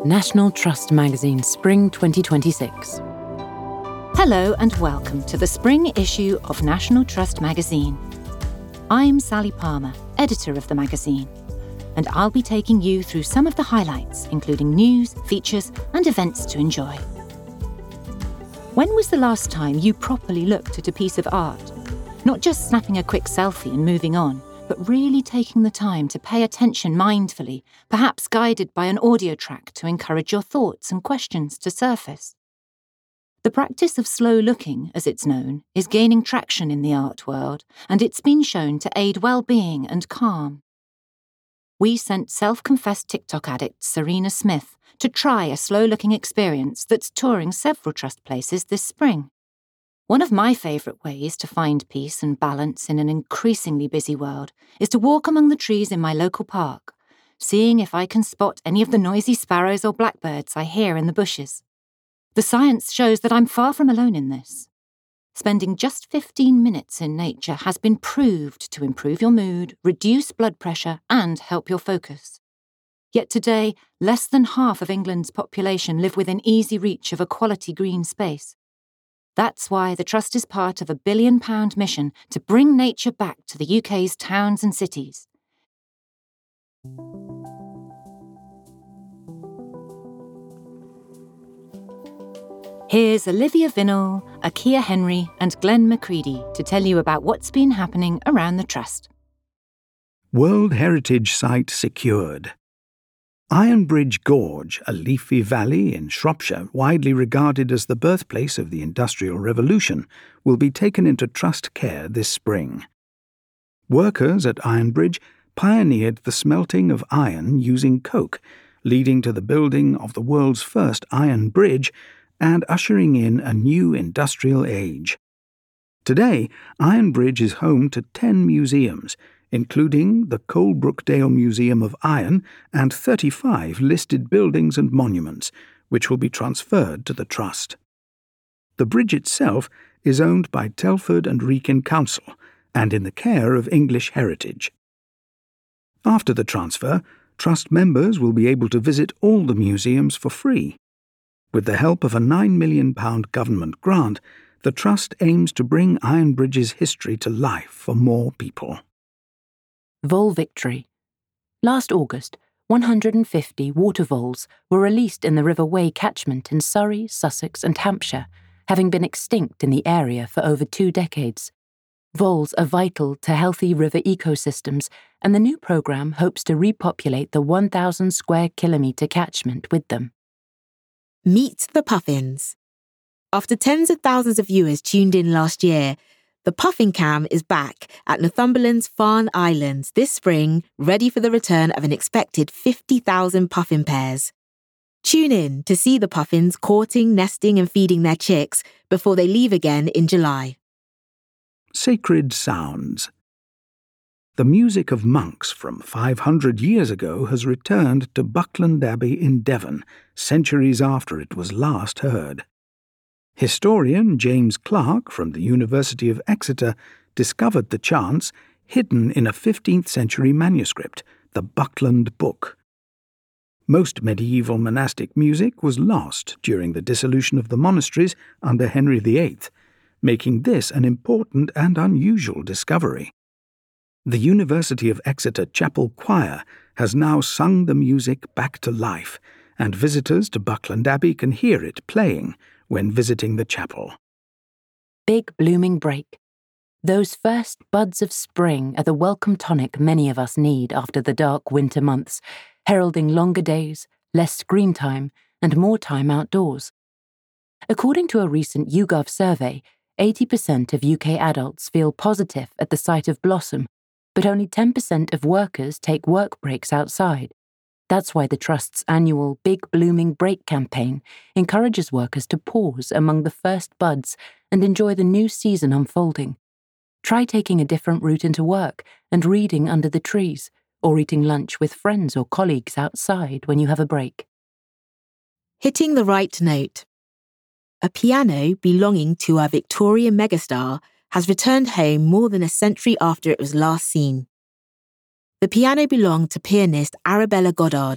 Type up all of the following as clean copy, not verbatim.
National Trust Magazine, Spring 2026. Hello and welcome to the spring issue of National Trust Magazine. I'm Sally Palmer, editor of the magazine, and I'll be taking you through some of the highlights, including news, features, and events to enjoy. When was the last time you properly looked at a piece of art? Not just snapping a quick selfie and moving on, but really taking the time to pay attention mindfully, perhaps guided by an audio track to encourage your thoughts and questions to surface. The practice of slow looking, as it's known, is gaining traction in the art world, and it's been shown to aid well-being and calm. We sent self-confessed TikTok addict Serena Smith to try a slow-looking experience that's touring several trust places this spring. One of my favourite ways to find peace and balance in an increasingly busy world is to walk among the trees in my local park, seeing if I can spot any of the noisy sparrows or blackbirds I hear in the bushes. The science shows that I'm far from alone in this. Spending just 15 minutes in nature has been proved to improve your mood, reduce blood pressure, and help your focus. Yet today, less than half of England's population live within easy reach of a quality green space. That's why the Trust is part of a £1 billion mission to bring nature back to the UK's towns and cities. Here's Olivia Vinnell, Akia Henry and Glenn Macready to tell you about what's been happening around the Trust. World Heritage Site secured. Ironbridge Gorge, a leafy valley in Shropshire widely regarded as the birthplace of the Industrial Revolution, will be taken into Trust care this spring. Workers at Ironbridge pioneered the smelting of iron using coke, leading to the building of the world's first iron bridge and ushering in a new industrial age. Today, Ironbridge is home to 10 museums, including the Coalbrookdale Museum of Iron and 35 listed buildings and monuments, which will be transferred to the Trust. The bridge itself is owned by Telford and Wrekin Council and in the care of English Heritage. After the transfer, Trust members will be able to visit all the museums for free. With the help of a £9 million government grant, the Trust aims to bring Ironbridge's history to life for more people. Vole Victory. Last August, 150 water voles were released in the River Wey catchment in Surrey, Sussex and Hampshire, having been extinct in the area for over 2 decades. Voles are vital to healthy river ecosystems, and the new programme hopes to repopulate the 1,000 square kilometre catchment with them. Meet the Puffins. After tens of thousands of viewers tuned in last year, the Puffin Cam is back at Northumberland's Farne Islands this spring, ready for the return of an expected 50,000 puffin pairs. Tune in to see the puffins courting, nesting and feeding their chicks before they leave again in July. Sacred Sounds. The music of monks from 500 years ago has returned to Buckland Abbey in Devon, centuries after it was last heard. Historian James Clark from the University of Exeter discovered the chants hidden in a 15th century manuscript, the Buckland Book. Most medieval monastic music was lost during the dissolution of the monasteries under Henry VIII, making this an important and unusual discovery. The University of Exeter Chapel Choir has now sung the music back to life, and visitors to Buckland Abbey can hear it playing when visiting the chapel. Big Blooming Break. Those first buds of spring are the welcome tonic many of us need after the dark winter months, heralding longer days, less screen time, and more time outdoors. According to a recent YouGov survey, 80% of UK adults feel positive at the sight of blossom, but only 10% of workers take work breaks outside. That's why the Trust's annual Big Blooming Break campaign encourages workers to pause among the first buds and enjoy the new season unfolding. Try taking a different route into work and reading under the trees, or eating lunch with friends or colleagues outside when you have a break. Hitting the right note. A piano belonging to our Victorian megastar has returned home more than a century after it was last seen. The piano belonged to pianist Arabella Goddard,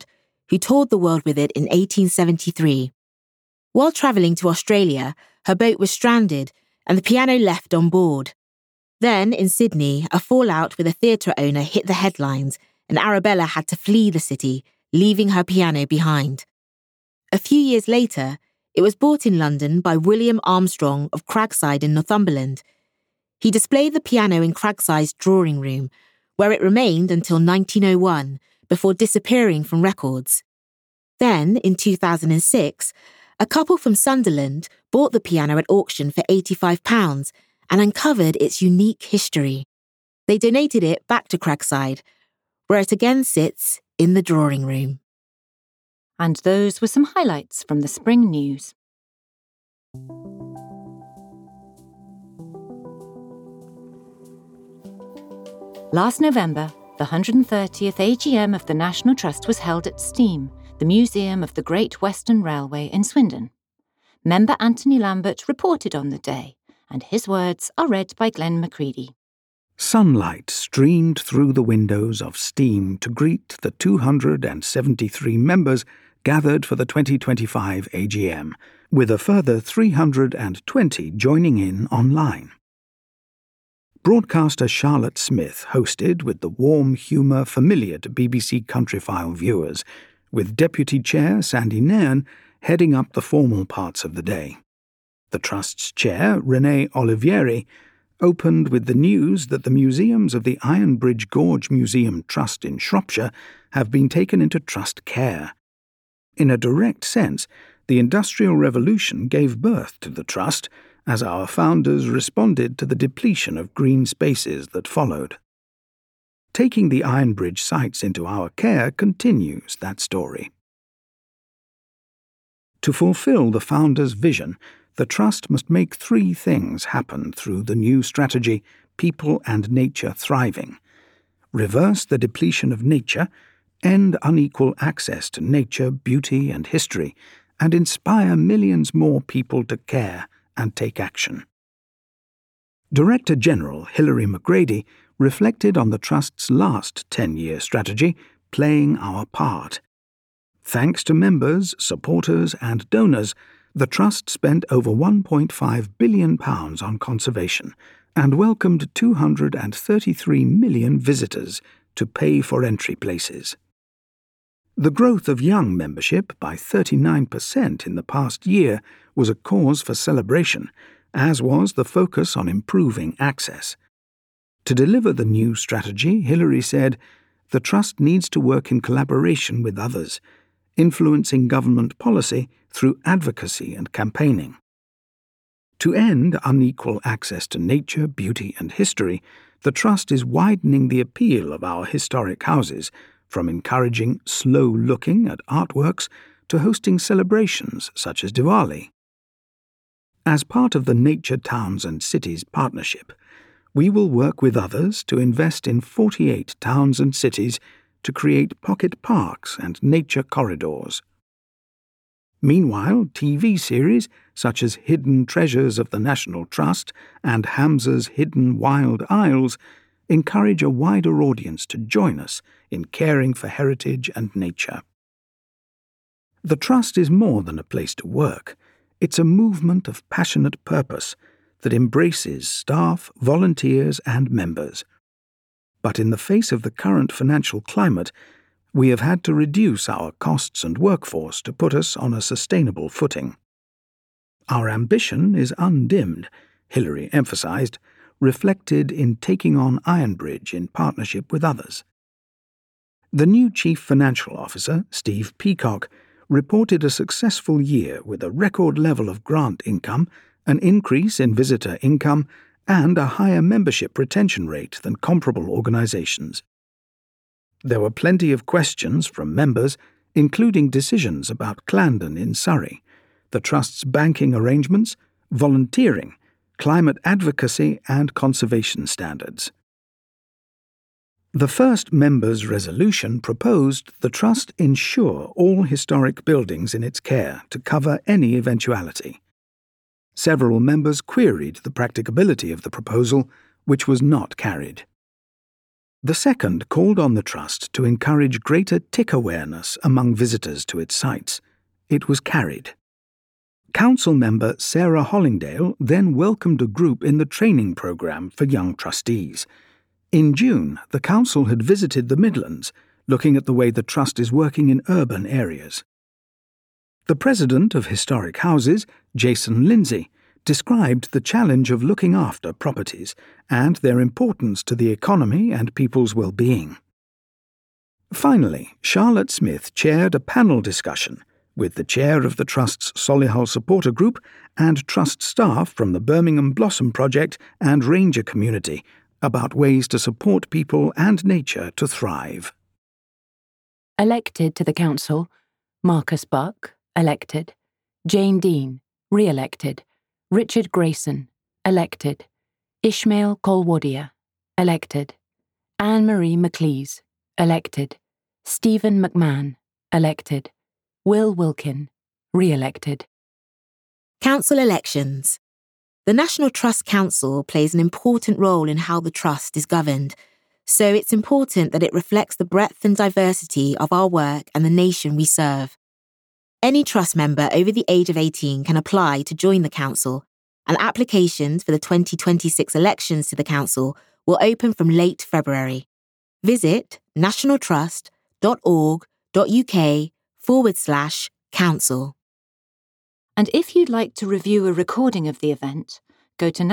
who toured the world with it in 1873. While travelling to Australia, her boat was stranded and the piano left on board. Then, in Sydney, a fallout with a theatre owner hit the headlines and Arabella had to flee the city, leaving her piano behind. A few years later, it was bought in London by William Armstrong of Cragside in Northumberland. He displayed the piano in Cragside's drawing room, where it remained until 1901, before disappearing from records. Then, in 2006, a couple from Sunderland bought the piano at auction for £85 and uncovered its unique history. They donated it back to Cragside, where it again sits in the drawing room. And those were some highlights from the spring news. Last November, the 130th AGM of the National Trust was held at STEAM, the Museum of the Great Western Railway in Swindon. Member Anthony Lambert reported on the day, and his words are read by Glenn Macready. Sunlight streamed through the windows of STEAM to greet the 273 members gathered for the 2025 AGM, with a further 320 joining in online. Broadcaster Charlotte Smith hosted with the warm humour familiar to BBC Countryfile viewers, with Deputy Chair Sandy Nairn heading up the formal parts of the day. The Trust's chair, Renee Olivieri, opened with the news that the museums of the Ironbridge Gorge Museum Trust in Shropshire have been taken into Trust care. In a direct sense, the Industrial Revolution gave birth to the Trust, as our founders responded to the depletion of green spaces that followed. Taking the Ironbridge sites into our care continues that story. To fulfil the founders' vision, the Trust must make three things happen through the new strategy, People and Nature Thriving: reverse the depletion of nature, end unequal access to nature, beauty and history, and inspire millions more people to care and take action. Director General Hilary McGrady reflected on the Trust's last 10-year strategy, Playing Our Part. Thanks to members, supporters and donors, the Trust spent over £1.5 billion on conservation and welcomed 233 million visitors to pay for entry places. The growth of young membership by 39% in the past year was a cause for celebration, as was the focus on improving access. To deliver the new strategy, Hilary said, the Trust needs to work in collaboration with others, influencing government policy through advocacy and campaigning. To end unequal access to nature, beauty and history, the Trust is widening the appeal of our historic houses, from encouraging slow looking at artworks to hosting celebrations such as Diwali. As part of the Nature Towns and Cities partnership, we will work with others to invest in 48 towns and cities to create pocket parks and nature corridors. Meanwhile, TV series such as Hidden Treasures of the National Trust and Hamza's Hidden Wild Isles encourage a wider audience to join us in caring for heritage and nature. The Trust is more than a place to work. It's a movement of passionate purpose that embraces staff, volunteers and members. But in the face of the current financial climate, we have had to reduce our costs and workforce to put us on a sustainable footing. Our ambition is undimmed, Hilary emphasised, reflected in taking on Ironbridge in partnership with others. The new Chief Financial Officer, Steve Peacock, reported a successful year with a record level of grant income, an increase in visitor income, and a higher membership retention rate than comparable organisations. There were plenty of questions from members, including decisions about Clandon in Surrey, the Trust's banking arrangements, volunteering, climate advocacy and conservation standards. The first members' resolution proposed the Trust insure all historic buildings in its care to cover any eventuality. Several members queried the practicability of the proposal, which was not carried. The second called on the Trust to encourage greater tick awareness among visitors to its sites. It was carried. Council member Sarah Hollingdale then welcomed a group in the training programme for young trustees. In June, the Council had visited the Midlands, looking at the way the Trust is working in urban areas. The President of Historic Houses, Jason Lindsay, described the challenge of looking after properties and their importance to the economy and people's well-being. Finally, Charlotte Smith chaired a panel discussion with the chair of the Trust's Solihull Supporter Group and Trust staff from the Birmingham Blossom Project and Ranger community about ways to support people and nature to thrive. Elected to the Council, Marcus Buck, elected. Jane Dean, re-elected. Richard Grayson, elected. Ishmael Kolwadia, elected. Anne-Marie McLeese, elected. Stephen McMahon, elected. Will Wilkin, re-elected. Council elections. The National Trust Council plays an important role in how the Trust is governed, so it's important that it reflects the breadth and diversity of our work and the nation we serve. Any Trust member over the age of 18 can apply to join the Council, and applications for the 2026 elections to the Council will open from late February. Visit nationaltrust.org.uk/council. And if you'd like to review a recording of the event, go to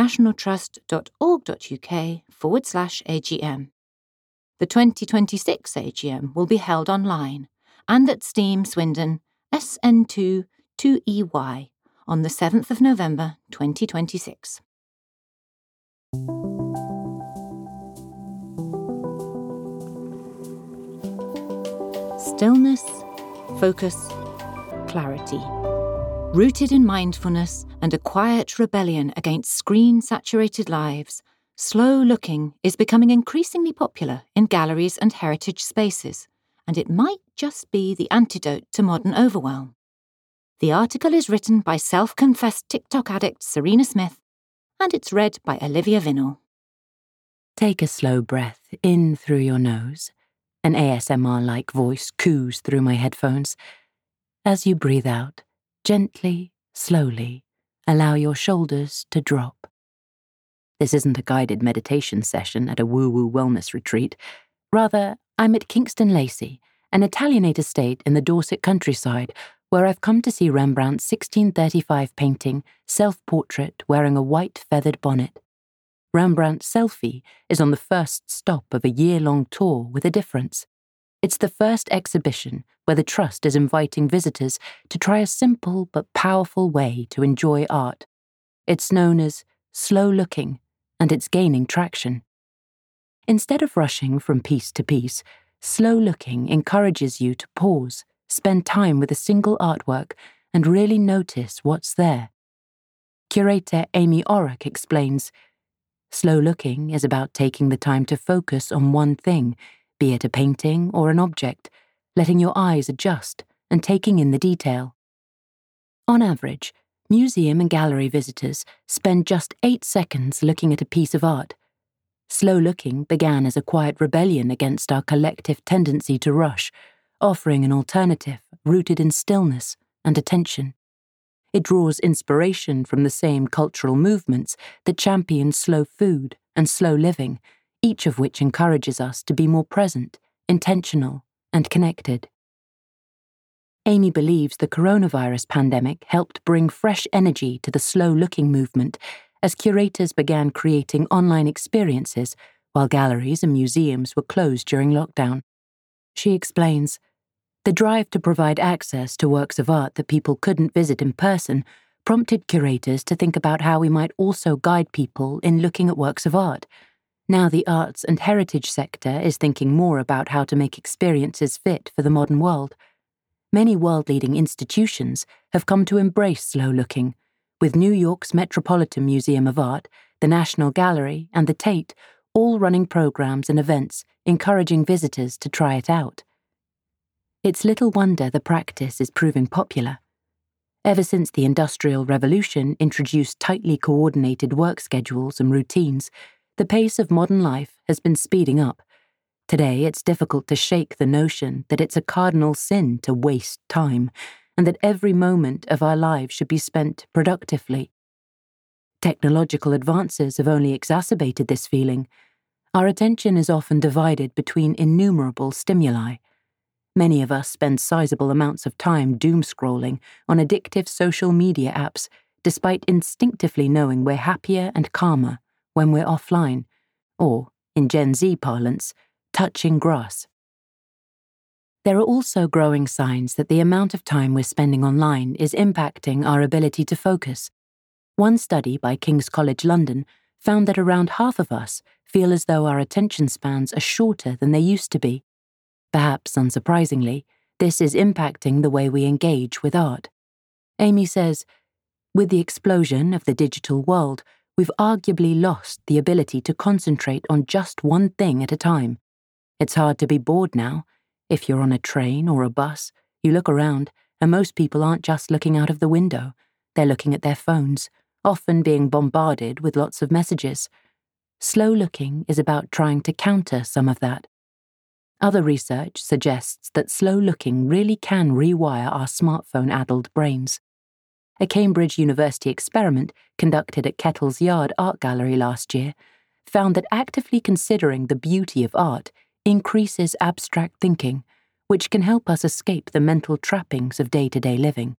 nationaltrust.org.uk/AGM. The 2026 AGM will be held online and at Steam Swindon, SN2 2EY, on the 7th of November 2026. Stillness, focus, clarity. Rooted in mindfulness and a quiet rebellion against screen-saturated lives, slow looking is becoming increasingly popular in galleries and heritage spaces, and it might just be the antidote to modern overwhelm. The article is written by self-confessed TikTok addict Serena Smith, and it's read by Olivia Vinnell. Take a slow breath in through your nose. An ASMR-like voice coos through my headphones. As you breathe out, gently, slowly, allow your shoulders to drop. This isn't a guided meditation session at a woo-woo wellness retreat. Rather, I'm at Kingston Lacy, an Italianate estate in the Dorset countryside, where I've come to see Rembrandt's 1635 painting, Self-Portrait Wearing a White Feathered Bonnet. Rembrandt's Selfie is on the first stop of a year-long tour with a difference. It's the first exhibition where the Trust is inviting visitors to try a simple but powerful way to enjoy art. It's known as slow looking, and it's gaining traction. Instead of rushing from piece to piece, slow looking encourages you to pause, spend time with a single artwork, and really notice what's there. Curator Amy Orrock explains, slow looking is about taking the time to focus on one thing, be it a painting or an object, letting your eyes adjust and taking in the detail. On average, museum and gallery visitors spend just 8 seconds looking at a piece of art. Slow looking began as a quiet rebellion against our collective tendency to rush, offering an alternative rooted in stillness and attention. It draws inspiration from the same cultural movements that champion slow food and slow living, each of which encourages us to be more present, intentional, and connected. Amy believes the coronavirus pandemic helped bring fresh energy to the slow-looking movement as curators began creating online experiences while galleries and museums were closed during lockdown. She explains, the drive to provide access to works of art that people couldn't visit in person prompted curators to think about how we might also guide people in looking at works of art. Now the arts and heritage sector is thinking more about how to make experiences fit for the modern world. Many world-leading institutions have come to embrace slow looking, with New York's Metropolitan Museum of Art, the National Gallery, and the Tate all running programs and events encouraging visitors to try it out. It's little wonder the practice is proving popular. Ever since the Industrial Revolution introduced tightly coordinated work schedules and routines, the pace of modern life has been speeding up, Today, it's difficult to shake the notion that it's a cardinal sin to waste time, and that every moment of our lives should be spent productively. Technological advances have only exacerbated this feeling. Our attention is often divided between innumerable stimuli. Many of us spend sizable amounts of time doom-scrolling on addictive social media apps, despite instinctively knowing we're happier and calmer when we're offline, or, in Gen Z parlance, touching grass. There are also growing signs that the amount of time we're spending online is impacting our ability to focus. One study by King's College London found that around half of us feel as though our attention spans are shorter than they used to be. Perhaps unsurprisingly, this is impacting the way we engage with art. Amy says, "With the explosion of the digital world, we've arguably lost the ability to concentrate on just one thing at a time. It's hard to be bored now. If you're on a train or a bus, you look around, and most people aren't just looking out of the window. They're looking at their phones, often being bombarded with lots of messages. Slow looking is about trying to counter some of that. Other research suggests that slow looking really can rewire our smartphone-addled brains. A Cambridge University experiment conducted at Kettle's Yard Art Gallery last year found that actively considering the beauty of art increases abstract thinking, which can help us escape the mental trappings of day-to-day living.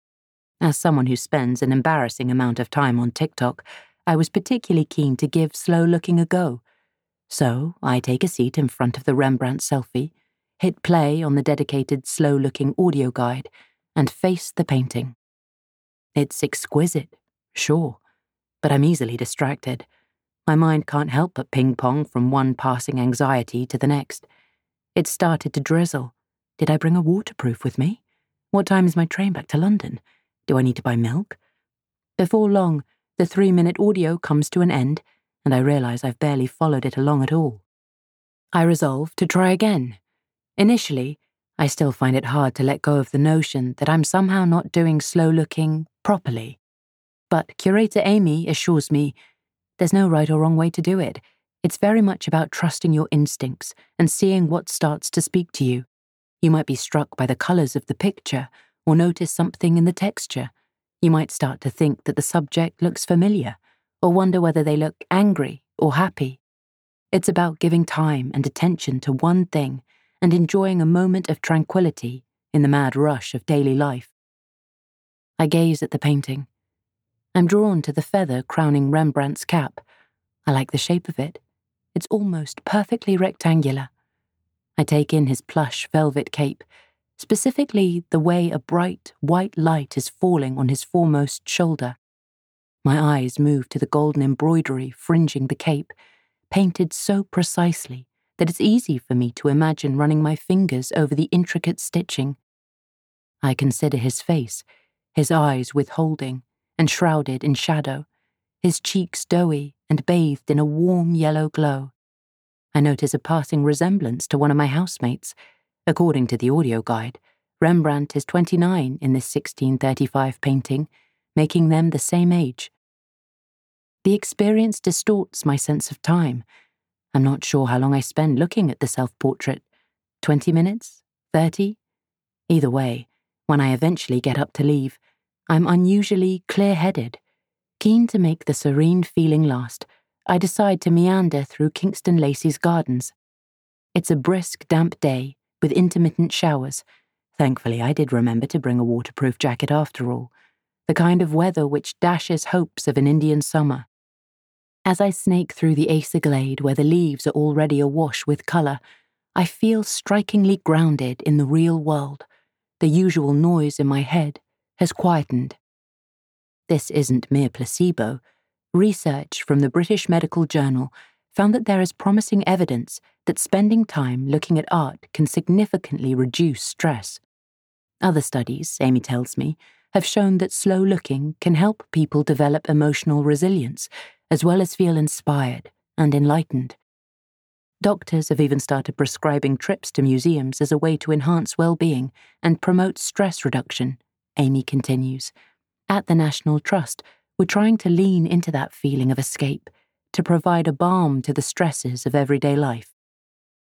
As someone who spends an embarrassing amount of time on TikTok, I was particularly keen to give slow looking a go. So I take a seat in front of the Rembrandt selfie, hit play on the dedicated slow looking audio guide, and face the painting. It's exquisite, sure, but I'm easily distracted. My mind can't help but ping-pong from one passing anxiety to the next. It started to drizzle. Did I bring a waterproof with me? What time is my train back to London? Do I need to buy milk? Before long, the 3-minute audio comes to an end, and I realise I've barely followed it along at all. I resolve to try again. Initially, I still find it hard to let go of the notion that I'm somehow not doing slow looking properly. But curator Amy assures me there's no right or wrong way to do it. It's very much about trusting your instincts and seeing what starts to speak to you. You might be struck by the colours of the picture or notice something in the texture. You might start to think that the subject looks familiar or wonder whether they look angry or happy. It's about giving time and attention to one thing and enjoying a moment of tranquility in the mad rush of daily life. I gaze at the painting. I'm drawn to the feather crowning Rembrandt's cap. I like the shape of it. It's almost perfectly rectangular. I take in his plush velvet cape, specifically the way a bright white light is falling on his foremost shoulder. My eyes move to the golden embroidery fringing the cape, painted so precisely that it's easy for me to imagine running my fingers over the intricate stitching. I consider his face, his eyes withholding and shrouded in shadow, his cheeks doughy and bathed in a warm yellow glow. I notice a passing resemblance to one of my housemates. According to the audio guide, Rembrandt is 29 in this 1635 painting, making them the same age. The experience distorts my sense of time. I'm not sure how long I spend looking at the self-portrait. 20 minutes? 30? Either way, when I eventually get up to leave, I'm unusually clear-headed. Keen to make the serene feeling last, I decide to meander through Kingston Lacy's gardens. It's a brisk, damp day, with intermittent showers. Thankfully, I did remember to bring a waterproof jacket after all, the kind of weather which dashes hopes of an Indian summer. As I snake through the Acer glade where the leaves are already awash with colour, I feel strikingly grounded in the real world. The usual noise in my head has quietened. This isn't mere placebo. Research from the British Medical Journal found that there is promising evidence that spending time looking at art can significantly reduce stress. Other studies, Amy tells me, have shown that slow looking can help people develop emotional resilience, as well as feel inspired and enlightened. Doctors have even started prescribing trips to museums as a way to enhance well-being and promote stress reduction, Amy continues. At the National Trust, we're trying to lean into that feeling of escape, to provide a balm to the stresses of everyday life.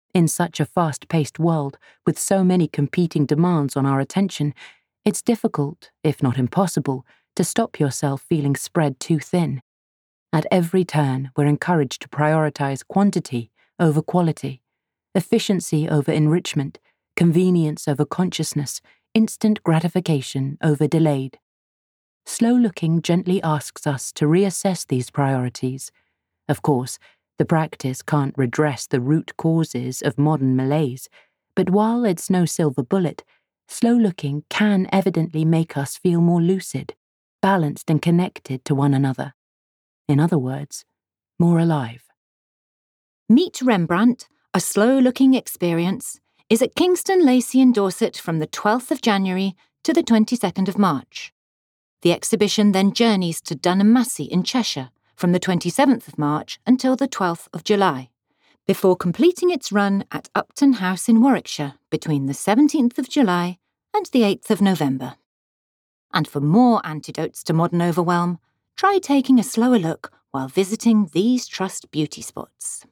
In such a fast-paced world, with so many competing demands on our attention, it's difficult, if not impossible, to stop yourself feeling spread too thin. At every turn, we're encouraged to prioritize quantity over quality, efficiency over enrichment, convenience over consciousness, instant gratification over delayed. Slow looking gently asks us to reassess these priorities. Of course, the practice can't redress the root causes of modern malaise, but while it's no silver bullet, slow looking can evidently make us feel more lucid, balanced and connected to one another. In other words, more alive. Meet Rembrandt, a slow-looking experience, is at Kingston Lacy in Dorset from the 12th of January to the 22nd of March. The exhibition then journeys to Dunham Massey in Cheshire from the 27th of March until the 12th of July, before completing its run at Upton House in Warwickshire between the 17th of July and the 8th of November. And for more antidotes to modern overwhelm, try taking a slower look while visiting these Trust beauty spots.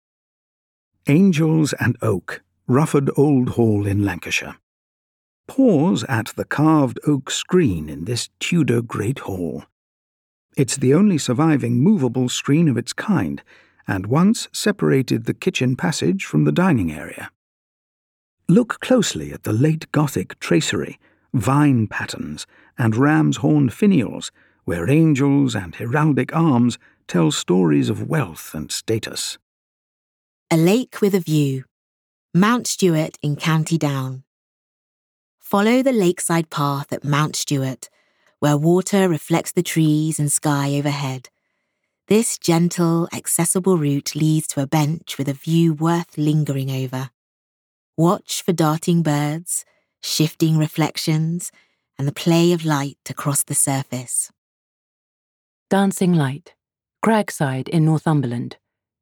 Angels and Oak, Rufford Old Hall in Lancashire. Pause at the carved oak screen in this Tudor Great Hall. It's the only surviving movable screen of its kind, and once separated the kitchen passage from the dining area. Look closely at the late Gothic tracery, vine patterns, and ram's horn finials, where angels and heraldic arms tell stories of wealth and status. A lake with a view. Mount Stuart in County Down. Follow the lakeside path at Mount Stuart, where water reflects the trees and sky overhead. This gentle, accessible route leads to a bench with a view worth lingering over. Watch for darting birds, shifting reflections, and the play of light across the surface. Dancing Light, Cragside in Northumberland.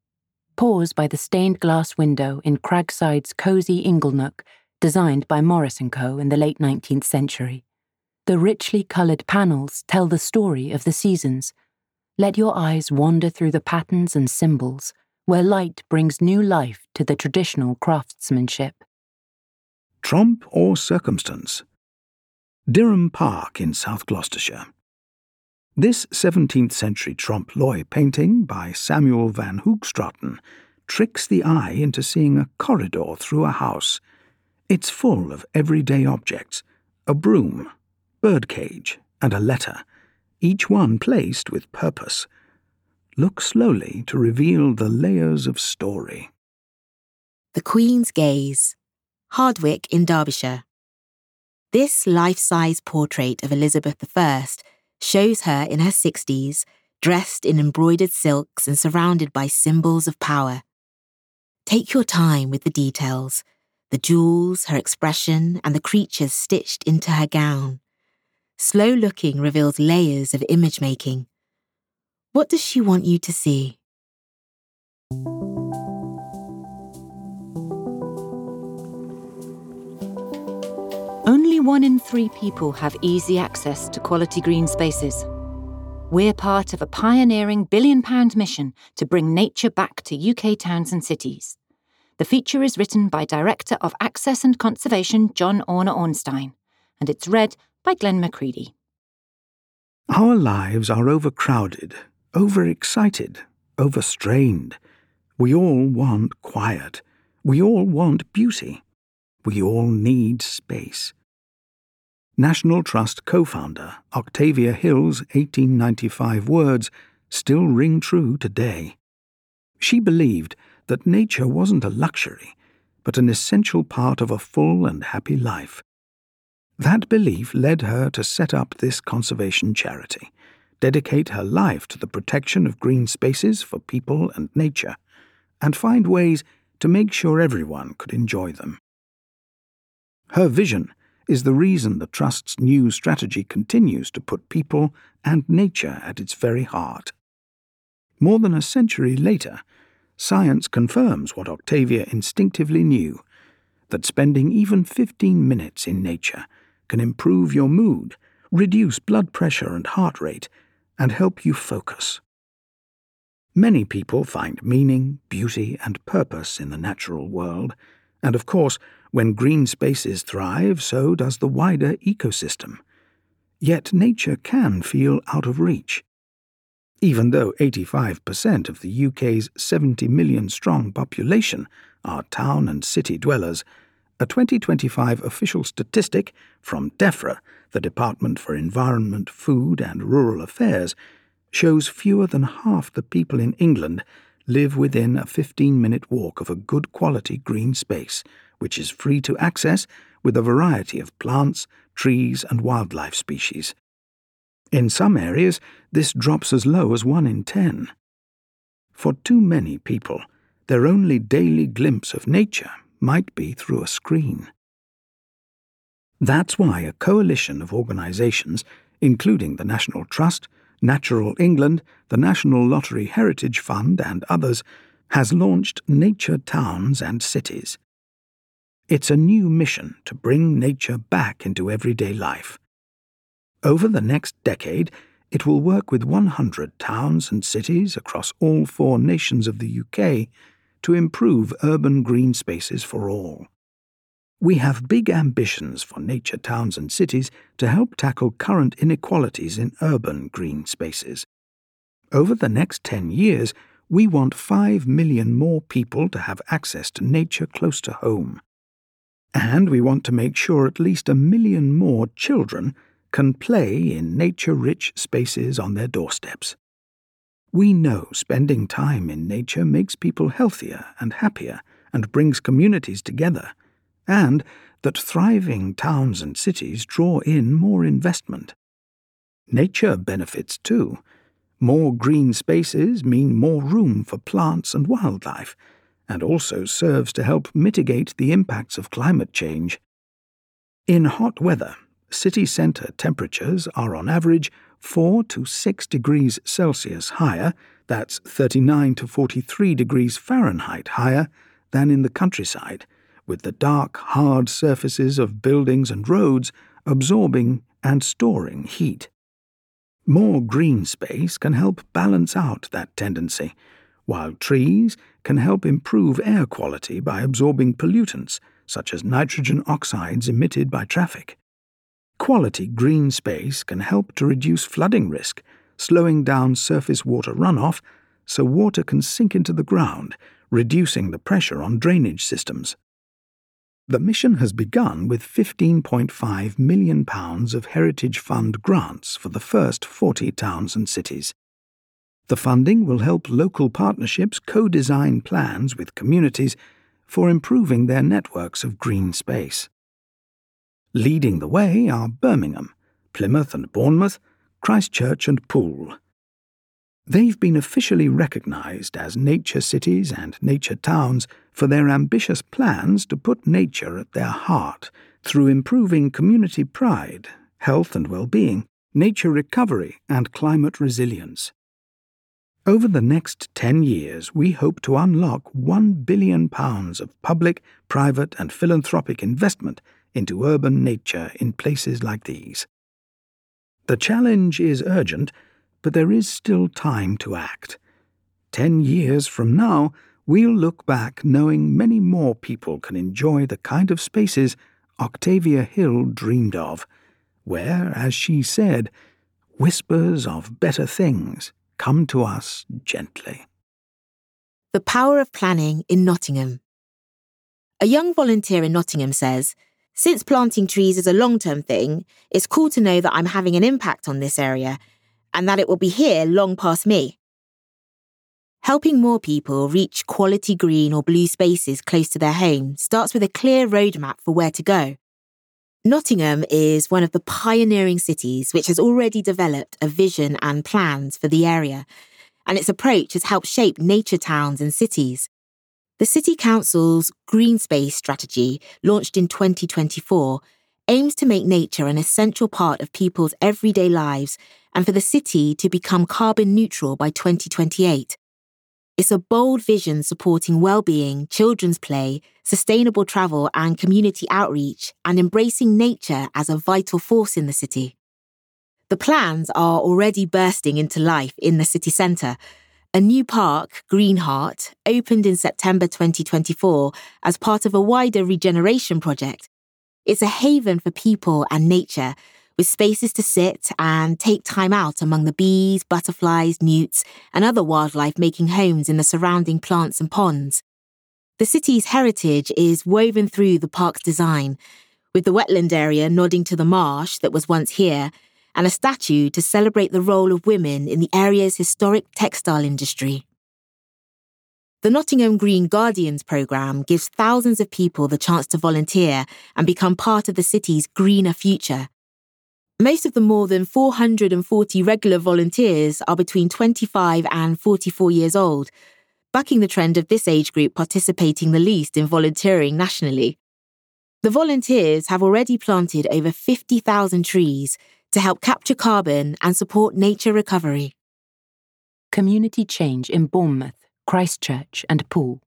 Pause by the stained glass window in Cragside's cosy inglenook, designed by Morris & Co. in the late 19th century. The richly coloured panels tell the story of the seasons. Let your eyes wander through the patterns and symbols, where light brings new life to the traditional craftsmanship. Trompe or Circumstance. Dirham Park in South Gloucestershire. This 17th century trompe-l'oeil painting by Samuel van Hoogstraten tricks the eye into seeing a corridor through a house. It's full of everyday objects, a broom, birdcage, and a letter, each one placed with purpose. Look slowly to reveal the layers of story. The Queen's Gaze, Hardwick in Derbyshire. This life-size portrait of Elizabeth I shows her in her 60s, dressed in embroidered silks and surrounded by symbols of power. Take your time with the details, the jewels, her expression, and the creatures stitched into her gown. Slow looking reveals layers of image-making. What does she want you to see? Only 1 in 3 people have easy access to quality green spaces. We're part of a pioneering £1 billion mission to bring nature back to UK towns and cities. The feature is written by Director of Access and Conservation John Orner-Ornstein, and it's read by Glenn Macready. Our lives are overcrowded, overexcited, overstrained. We all want quiet. We all want beauty. We all need space. National Trust co-founder Octavia Hill's 1895 words still ring true today. She believed that nature wasn't a luxury, but an essential part of a full and happy life. That belief led her to set up this conservation charity, dedicate her life to the protection of green spaces for people and nature, and find ways to make sure everyone could enjoy them. Her vision is the reason the Trust's new strategy continues to put people and nature at its very heart. More than a century later, science confirms what Octavia instinctively knew, that spending even 15 minutes in nature can improve your mood, reduce blood pressure and heart rate, and help you focus. Many people find meaning, beauty, and purpose in the natural world, and of course, when green spaces thrive, so does the wider ecosystem. Yet nature can feel out of reach. Even though 85% of the UK's 70 million strong population are town and city dwellers, a 2025 official statistic from DEFRA, the Department for Environment, Food and Rural Affairs, shows fewer than half the people in England live within a 15-minute walk of a good quality green space, which is free to access with a variety of plants, trees and wildlife species. In some areas, this drops as low as 1 in 10. For too many people, their only daily glimpse of nature might be through a screen. That's why a coalition of organisations, including the National Trust, Natural England, the National Lottery Heritage Fund and others, has launched Nature Towns and Cities. It's a new mission to bring nature back into everyday life. Over the next decade, it will work with 100 towns and cities across all 4 nations of the UK to improve urban green spaces for all. We have big ambitions for nature towns and cities to help tackle current inequalities in urban green spaces. Over the next 10 years, we want 5 million more people to have access to nature close to home. And we want to make sure at least 1 million more children can play in nature-rich spaces on their doorsteps. We know spending time in nature makes people healthier and happier and brings communities together, and that thriving towns and cities draw in more investment. Nature benefits too. More green spaces mean more room for plants and wildlife, and also serves to help mitigate the impacts of climate change. In hot weather, city centre temperatures are on average 4 to 6 degrees Celsius higher, that's 39 to 43 degrees Fahrenheit higher, than in the countryside, with the dark, hard surfaces of buildings and roads absorbing and storing heat. More green space can help balance out that tendency, while trees can help improve air quality by absorbing pollutants, such as nitrogen oxides emitted by traffic. Quality green space can help to reduce flooding risk, slowing down surface water runoff so water can sink into the ground, reducing the pressure on drainage systems. The mission has begun with £15.5 million of Heritage Fund grants for the first 40 towns and cities. The funding will help local partnerships co-design plans with communities for improving their networks of green space. Leading the way are Birmingham, Plymouth and Bournemouth, Christchurch and Poole. They've been officially recognised as nature cities and nature towns for their ambitious plans to put nature at their heart through improving community pride, health and well-being, nature recovery and climate resilience. Over the next 10 years, we hope to unlock £1 billion of public, private and philanthropic investment into urban nature in places like these. The challenge is urgent, but there is still time to act. 10 years from now, we'll look back knowing many more people can enjoy the kind of spaces Octavia Hill dreamed of, where, as she said, whispers of better things come to us gently. The power of planning in Nottingham. A young volunteer in Nottingham says, "Since planting trees is a long-term thing, it's cool to know that I'm having an impact on this area and that it will be here long past me." Helping more people reach quality green or blue spaces close to their home starts with a clear roadmap for where to go. Nottingham is one of the pioneering cities which has already developed a vision and plans for the area, and its approach has helped shape nature towns and cities. The City Council's Green Space Strategy, launched in 2024, aims to make nature an essential part of people's everyday lives and for the city to become carbon neutral by 2028. It's a bold vision supporting well-being, children's play, sustainable travel and community outreach, and embracing nature as a vital force in the city. The plans are already bursting into life in the city centre. A new park, Greenheart, opened in September 2024 as part of a wider regeneration project. It's a haven for people and nature, with spaces to sit and take time out among the bees, butterflies, newts, and other wildlife making homes in the surrounding plants and ponds. The city's heritage is woven through the park's design, with the wetland area nodding to the marsh that was once here, and a statue to celebrate the role of women in the area's historic textile industry. The Nottingham Green Guardians programme gives thousands of people the chance to volunteer and become part of the city's greener future. Most of the more than 440 regular volunteers are between 25 and 44 years old, bucking the trend of this age group participating the least in volunteering nationally. The volunteers have already planted over 50,000 trees to help capture carbon and support nature recovery. Community change in Bournemouth, Christchurch and Poole.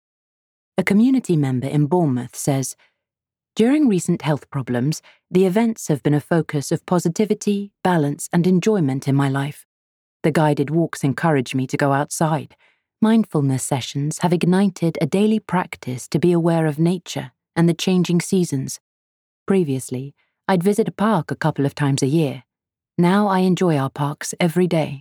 A community member in Bournemouth says, "During recent health problems, the events have been a focus of positivity, balance and enjoyment in my life. The guided walks encourage me to go outside. Mindfulness sessions have ignited a daily practice to be aware of nature and the changing seasons. Previously, I'd visit a park a couple of times a year. Now I enjoy our parks every day."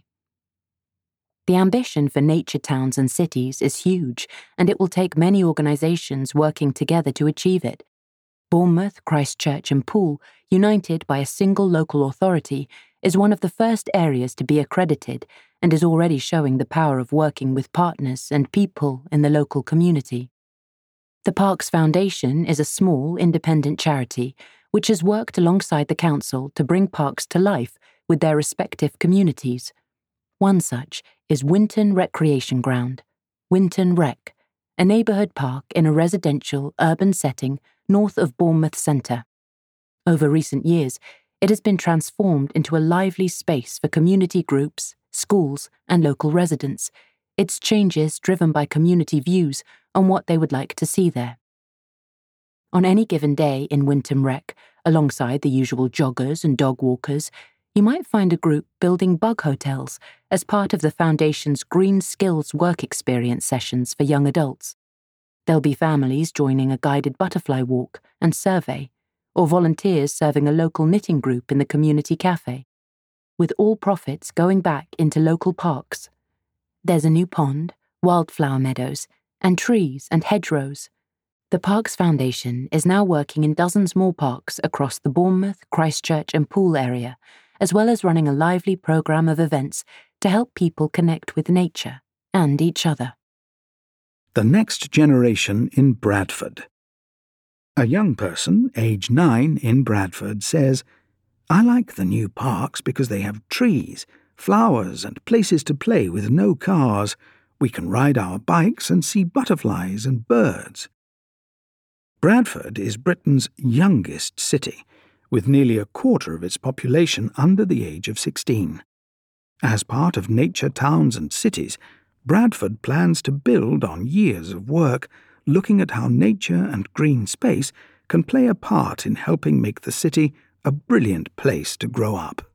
The ambition for nature towns and cities is huge, and it will take many organisations working together to achieve it. Bournemouth, Christchurch and Poole, united by a single local authority, is one of the first areas to be accredited and is already showing the power of working with partners and people in the local community. The Parks Foundation is a small, independent charity which has worked alongside the council to bring parks to life with their respective communities. One such is Winton Recreation Ground, Winton Rec, a neighbourhood park in a residential, urban setting north of Bournemouth Centre. Over recent years, it has been transformed into a lively space for community groups, schools and local residents, its changes driven by community views on what they would like to see there. On any given day in Winton Rec, alongside the usual joggers and dog walkers, you might find a group building bug hotels as part of the Foundation's Green Skills Work Experience sessions for young adults. There'll be families joining a guided butterfly walk and survey, or volunteers serving a local knitting group in the community cafe, with all profits going back into local parks. There's a new pond, wildflower meadows, and trees and hedgerows. The Parks Foundation is now working in dozens more parks across the Bournemouth, Christchurch and Poole area, as well as running a lively programme of events to help people connect with nature and each other. The next generation in Bradford. A young person, age 9, in Bradford says, "I like the new parks because they have trees, flowers and places to play with no cars. We can ride our bikes and see butterflies and birds." Bradford is Britain's youngest city, with nearly a quarter of its population under the age of 16. As part of Nature Towns and Cities, Bradford plans to build on years of work looking at how nature and green space can play a part in helping make the city a brilliant place to grow up.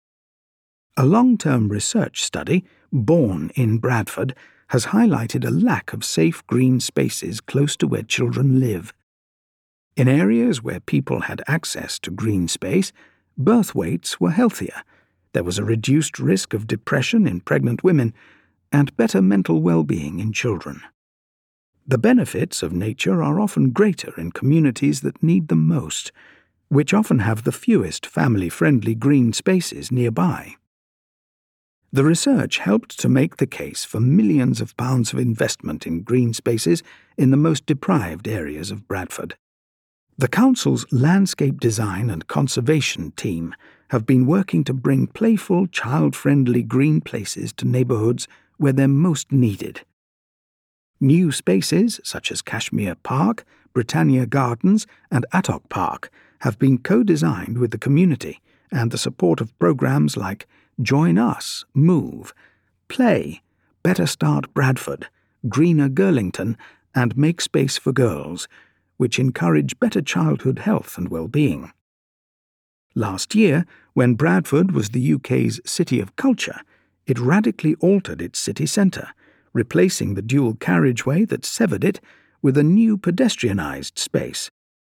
A long-term research study, Born in Bradford, has highlighted a lack of safe green spaces close to where children live. In areas where people had access to green space, birth weights were healthier, there was a reduced risk of depression in pregnant women, and better mental well-being in children. The benefits of nature are often greater in communities that need them most, which often have the fewest family-friendly green spaces nearby. The research helped to make the case for millions of pounds of investment in green spaces in the most deprived areas of Bradford. The Council's landscape design and conservation team have been working to bring playful, child-friendly green places to neighbourhoods where they're most needed. New spaces, such as Cashmere Park, Britannia Gardens and Attock Park, have been co-designed with the community and the support of programmes like Join Us, Move, Play, Better Start Bradford, Greener Girlington and Make Space for Girls, which encourage better childhood health and well-being. Last year, when Bradford was the UK's City of Culture, It radically altered its city centre, replacing the dual carriageway that severed it with a new pedestrianised space.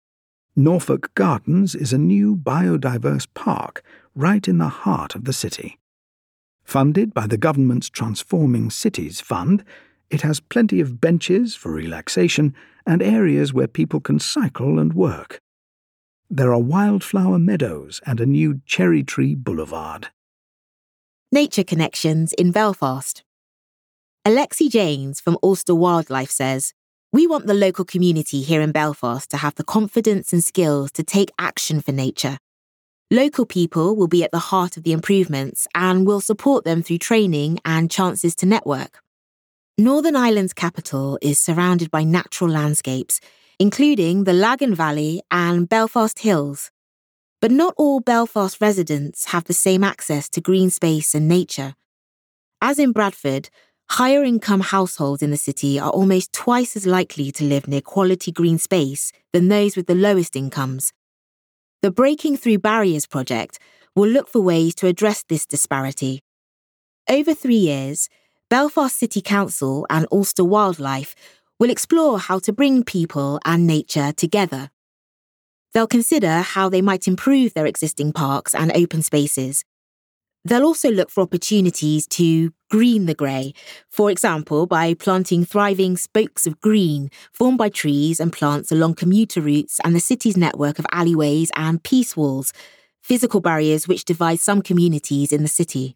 Norfolk Gardens is a new biodiverse park right in the heart of the city. Funded by the government's Transforming Cities Fund, it has plenty of benches for relaxation and areas where people can cycle and work. There are wildflower meadows and a new cherry tree boulevard. Nature connections in Belfast. Alexi Janes from Ulster Wildlife says, "We want the local community here in Belfast to have the confidence and skills to take action for nature. Local people will be at the heart of the improvements and will support them through training and chances to network." Northern Ireland's capital is surrounded by natural landscapes, including the Lagan Valley and Belfast Hills. But not all Belfast residents have the same access to green space and nature. As in Bradford, higher income households in the city are almost twice as likely to live near quality green space than those with the lowest incomes. The Breaking Through Barriers project will look for ways to address this disparity. Over 3 years, Belfast City Council and Ulster Wildlife will explore how to bring people and nature together. They'll consider how they might improve their existing parks and open spaces. They'll also look for opportunities to green the grey, for example by planting thriving spokes of green formed by trees and plants along commuter routes and the city's network of alleyways and peace walls, physical barriers which divide some communities in the city.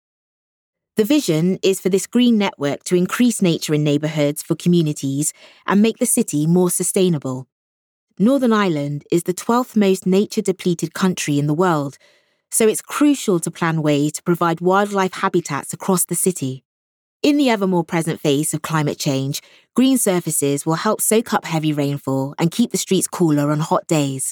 The vision is for this green network to increase nature in neighbourhoods for communities and make the city more sustainable. Northern Ireland is the 12th most nature-depleted country in the world, so it's crucial to plan ways to provide wildlife habitats across the city. In the ever more present face of climate change, green surfaces will help soak up heavy rainfall and keep the streets cooler on hot days.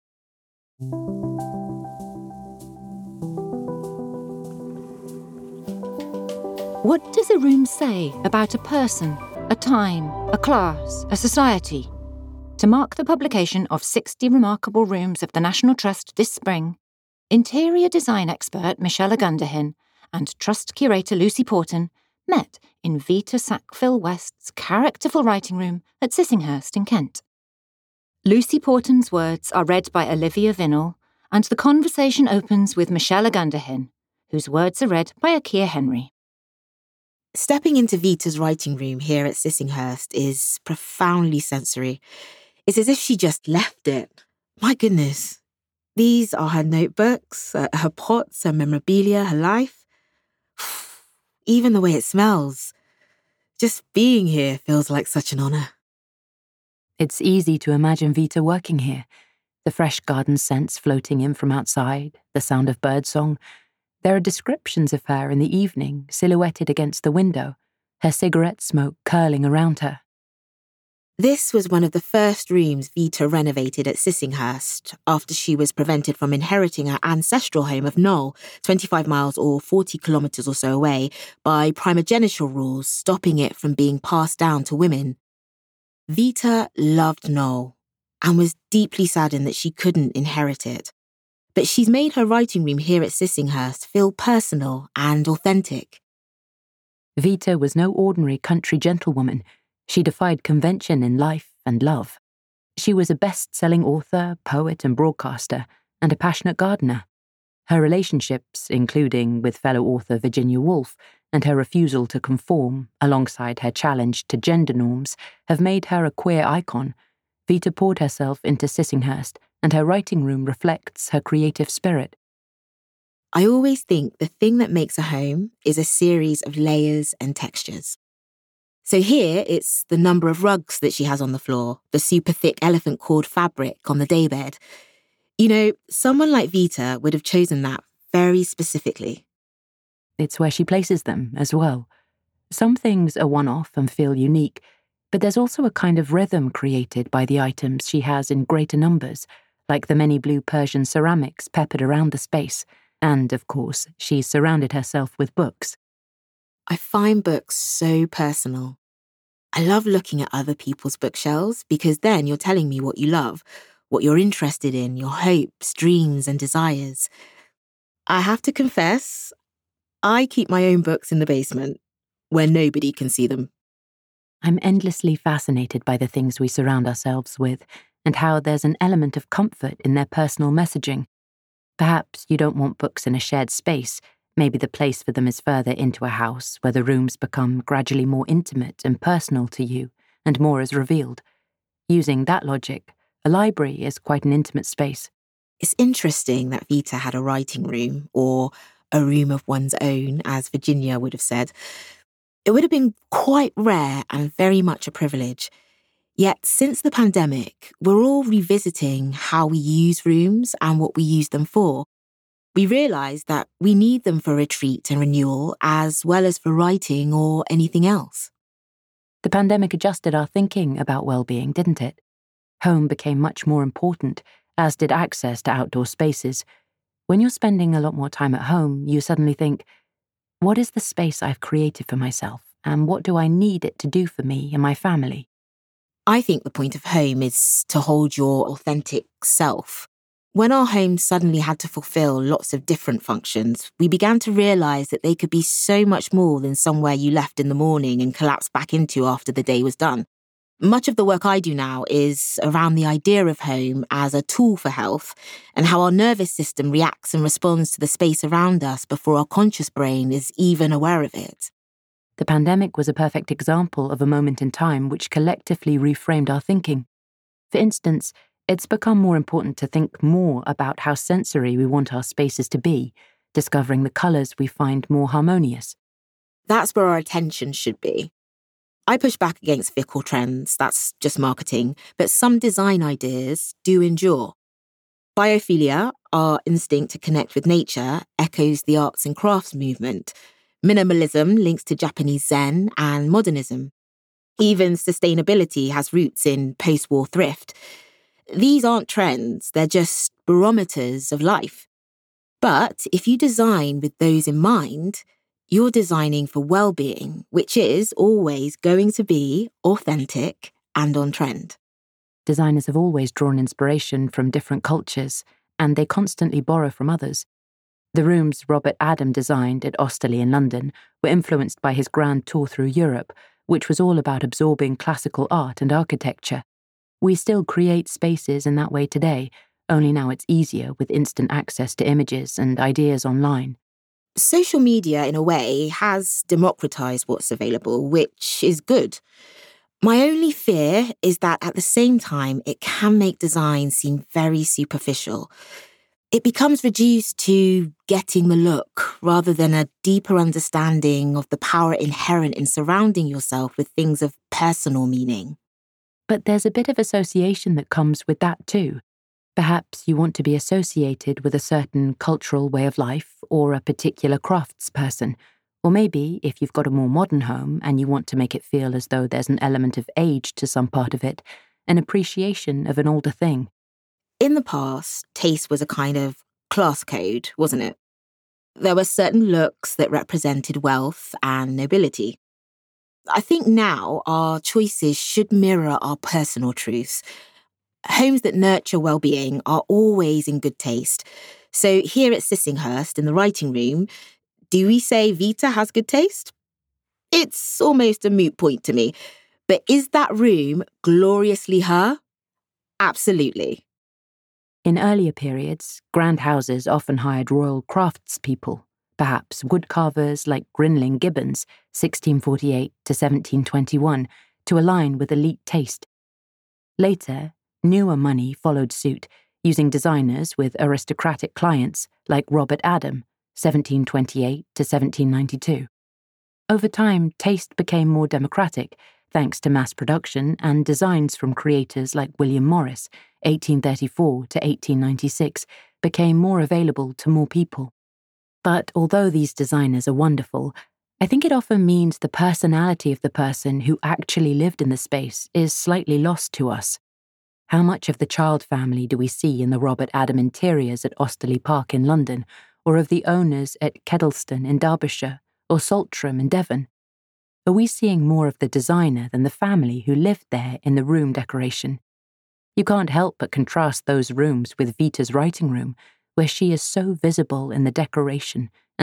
What does a room say about a person, a time, a class, a society? To mark the publication of 60 remarkable rooms of the National Trust this spring, interior design expert Michelle Agundahin and Trust curator Lucy Porton met in Vita Sackville West's characterful writing room at Sissinghurst in Kent. Lucy Porton's words are read by Olivia Vinnell, and the conversation opens with Michelle Agundahin, whose words are read by Akia Henry. Stepping into Vita's writing room here at Sissinghurst is profoundly sensory. It's as if she just left it. My goodness. These are her notebooks, her pots, her memorabilia, her life. Even the way it smells. Just being here feels like such an honour. It's easy to imagine Vita working here. The fresh garden scents floating in from outside, the sound of birdsong. There are descriptions of her in the evening, silhouetted against the window, her cigarette smoke curling around her. This was one of the first rooms Vita renovated at Sissinghurst after she was prevented from inheriting her ancestral home of Knoll, 25 miles or 40 kilometres or so away, by primogeniture rules stopping it from being passed down to women. Vita loved Knoll and was deeply saddened that she couldn't inherit it. But she's made her writing room here at Sissinghurst feel personal and authentic. Vita was no ordinary country gentlewoman. She defied convention in life and love. She was a best-selling author, poet and broadcaster, and a passionate gardener. Her relationships, including with fellow author Virginia Woolf, and her refusal to conform, alongside her challenge to gender norms, have made her a queer icon. Vita poured herself into Sissinghurst, and her writing room reflects her creative spirit. I always think the thing that makes a home is a series of layers and textures. So here, it's the number of rugs that she has on the floor, the super thick elephant cord fabric on the daybed. You know, someone like Vita would have chosen that very specifically. It's where she places them as well. Some things are one-off and feel unique, but there's also a kind of rhythm created by the items she has in greater numbers, like the many blue Persian ceramics peppered around the space, and, of course, she's surrounded herself with books. I find books so personal. I love looking at other people's bookshelves because then you're telling me what you love, what you're interested in, your hopes, dreams and desires. I have to confess, I keep my own books in the basement, where nobody can see them. I'm endlessly fascinated by the things we surround ourselves with and how there's an element of comfort in their personal messaging. Perhaps you don't want books in a shared space. Maybe the place for them is further into a house where the rooms become gradually more intimate and personal to you, and more is revealed. Using that logic, a library is quite an intimate space. It's interesting that Vita had a writing room, or a room of one's own, as Virginia would have said. It would have been quite rare and very much a privilege. Yet since the pandemic, we're all revisiting how we use rooms and what we use them for. We realise that we need them for retreat and renewal, as well as for writing or anything else. The pandemic adjusted our thinking about well-being, didn't it? Home became much more important, as did access to outdoor spaces. When you're spending a lot more time at home, you suddenly think, what is the space I've created for myself, and what do I need it to do for me and my family? I think the point of home is to hold your authentic self. When our homes suddenly had to fulfill lots of different functions, we began to realise that they could be so much more than somewhere you left in the morning and collapsed back into after the day was done. Much of the work I do now is around the idea of home as a tool for health and how our nervous system reacts and responds to the space around us before our conscious brain is even aware of it. The pandemic was a perfect example of a moment in time which collectively reframed our thinking. For instance, it's become more important to think more about how sensory we want our spaces to be, discovering the colours we find more harmonious. That's where our attention should be. I push back against fickle trends, that's just marketing, but some design ideas do endure. Biophilia, our instinct to connect with nature, echoes the arts and crafts movement. Minimalism links to Japanese Zen and modernism. Even sustainability has roots in post-war thrift. These aren't trends, they're just barometers of life. But if you design with those in mind, you're designing for well-being, which is always going to be authentic and on trend. Designers have always drawn inspiration from different cultures, and they constantly borrow from others. The rooms Robert Adam designed at Osterley in London were influenced by his grand tour through Europe, which was all about absorbing classical art and architecture. We still create spaces in that way today, only now it's easier with instant access to images and ideas online. Social media, in a way, has democratised what's available, which is good. My only fear is that at the same time, it can make design seem very superficial. It becomes reduced to getting the look rather than a deeper understanding of the power inherent in surrounding yourself with things of personal meaning. But there's a bit of association that comes with that too. Perhaps you want to be associated with a certain cultural way of life or a particular craftsperson. Or maybe, if you've got a more modern home and you want to make it feel as though there's an element of age to some part of it, an appreciation of an older thing. In the past, taste was a kind of class code, wasn't it? There were certain looks that represented wealth and nobility. I think now our choices should mirror our personal truths. Homes that nurture well-being are always in good taste. So here at Sissinghurst in the writing room, do we say Vita has good taste? It's almost a moot point to me. But is that room gloriously her? Absolutely. In earlier periods, grand houses often hired royal craftspeople, perhaps woodcarvers like Grinling Gibbons, 1648 to 1721, to align with elite taste. Later, newer money followed suit, using designers with aristocratic clients like Robert Adam, 1728 to 1792. Over time, taste became more democratic, thanks to mass production and designs from creators like William Morris, 1834 to 1896, became more available to more people. But although these designers are wonderful, I think it often means the personality of the person who actually lived in the space is slightly lost to us. How much of the Child family do we see in the Robert Adam interiors at Osterley Park in London, or of the owners at Kedleston in Derbyshire, or Saltram in Devon? Are we seeing more of the designer than the family who lived there in the room decoration? You can't help but contrast those rooms with Vita's writing room, where she is so visible in the decoration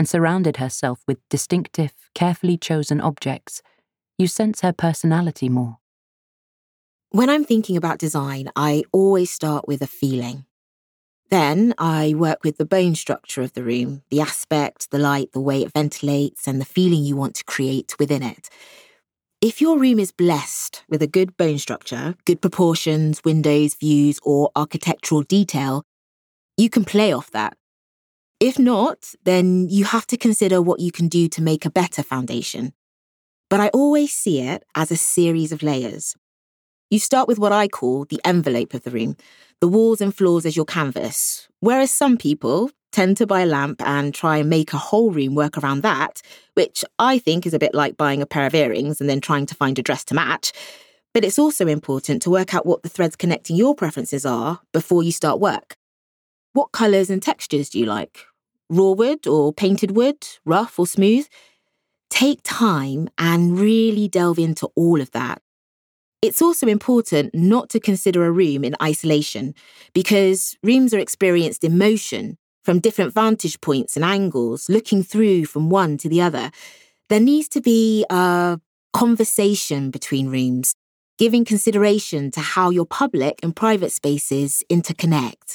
and surrounded herself with distinctive, carefully chosen objects, you sense her personality more. When I'm thinking about design, I always start with a feeling. Then I work with the bone structure of the room, the aspect, the light, the way it ventilates, and the feeling you want to create within it. If your room is blessed with a good bone structure, good proportions, windows, views, or architectural detail, you can play off that. If not, then you have to consider what you can do to make a better foundation. But I always see it as a series of layers. You start with what I call the envelope of the room, the walls and floors as your canvas, whereas some people tend to buy a lamp and try and make a whole room work around that, which I think is a bit like buying a pair of earrings and then trying to find a dress to match. But it's also important to work out what the threads connecting your preferences are before you start work. What colours and textures do you like? Raw wood or painted wood, rough or smooth? Take time and really delve into all of that. It's also important not to consider a room in isolation, because rooms are experienced in motion, from different vantage points and angles, looking through from one to the other. There needs to be a conversation between rooms, giving consideration to how your public and private spaces interconnect.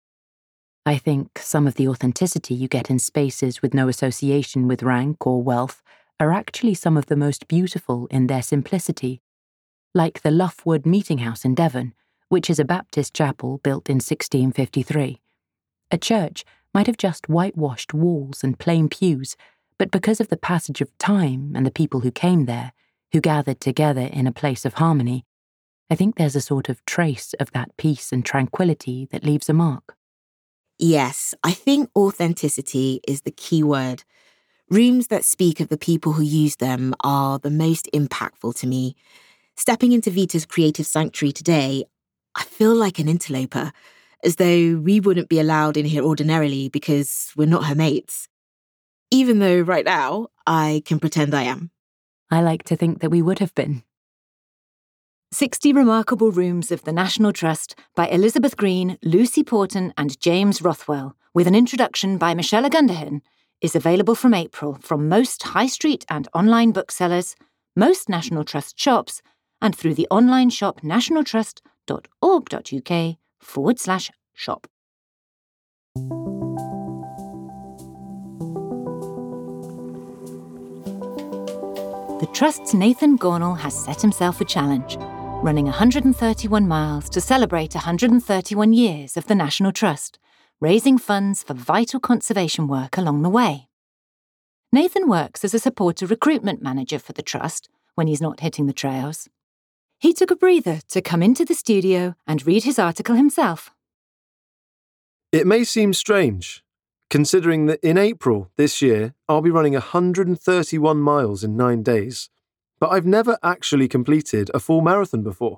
I think some of the authenticity you get in spaces with no association with rank or wealth are actually some of the most beautiful in their simplicity, like the Loughwood Meeting House in Devon, which is a Baptist chapel built in 1653. A church might have just whitewashed walls and plain pews, but because of the passage of time and the people who came there, who gathered together in a place of harmony, I think there's a sort of trace of that peace and tranquility that leaves a mark. Yes, I think authenticity is the key word. Rooms that speak of the people who use them are the most impactful to me. Stepping into Vita's creative sanctuary today, I feel like an interloper, as though we wouldn't be allowed in here ordinarily because we're not her mates. Even though right now, I can pretend I am. I like to think that we would have been. 60 Remarkable Rooms of the National Trust by Elizabeth Green, Lucy Porton and James Rothwell, with an introduction by Michelle Gunderhin, is available from April from most high street and online booksellers, most National Trust shops, and through the online shop nationaltrust.org.uk/shop. The Trust's Nathan Gornall has set himself a challenge, running 131 miles to celebrate 131 years of the National Trust, raising funds for vital conservation work along the way. Nathan works as a supporter recruitment manager for the Trust when he's not hitting the trails. He took a breather to come into the studio and read his article himself. It may seem strange, considering that in April this year I'll be running 131 miles in 9 days, but I've never actually completed a full marathon before.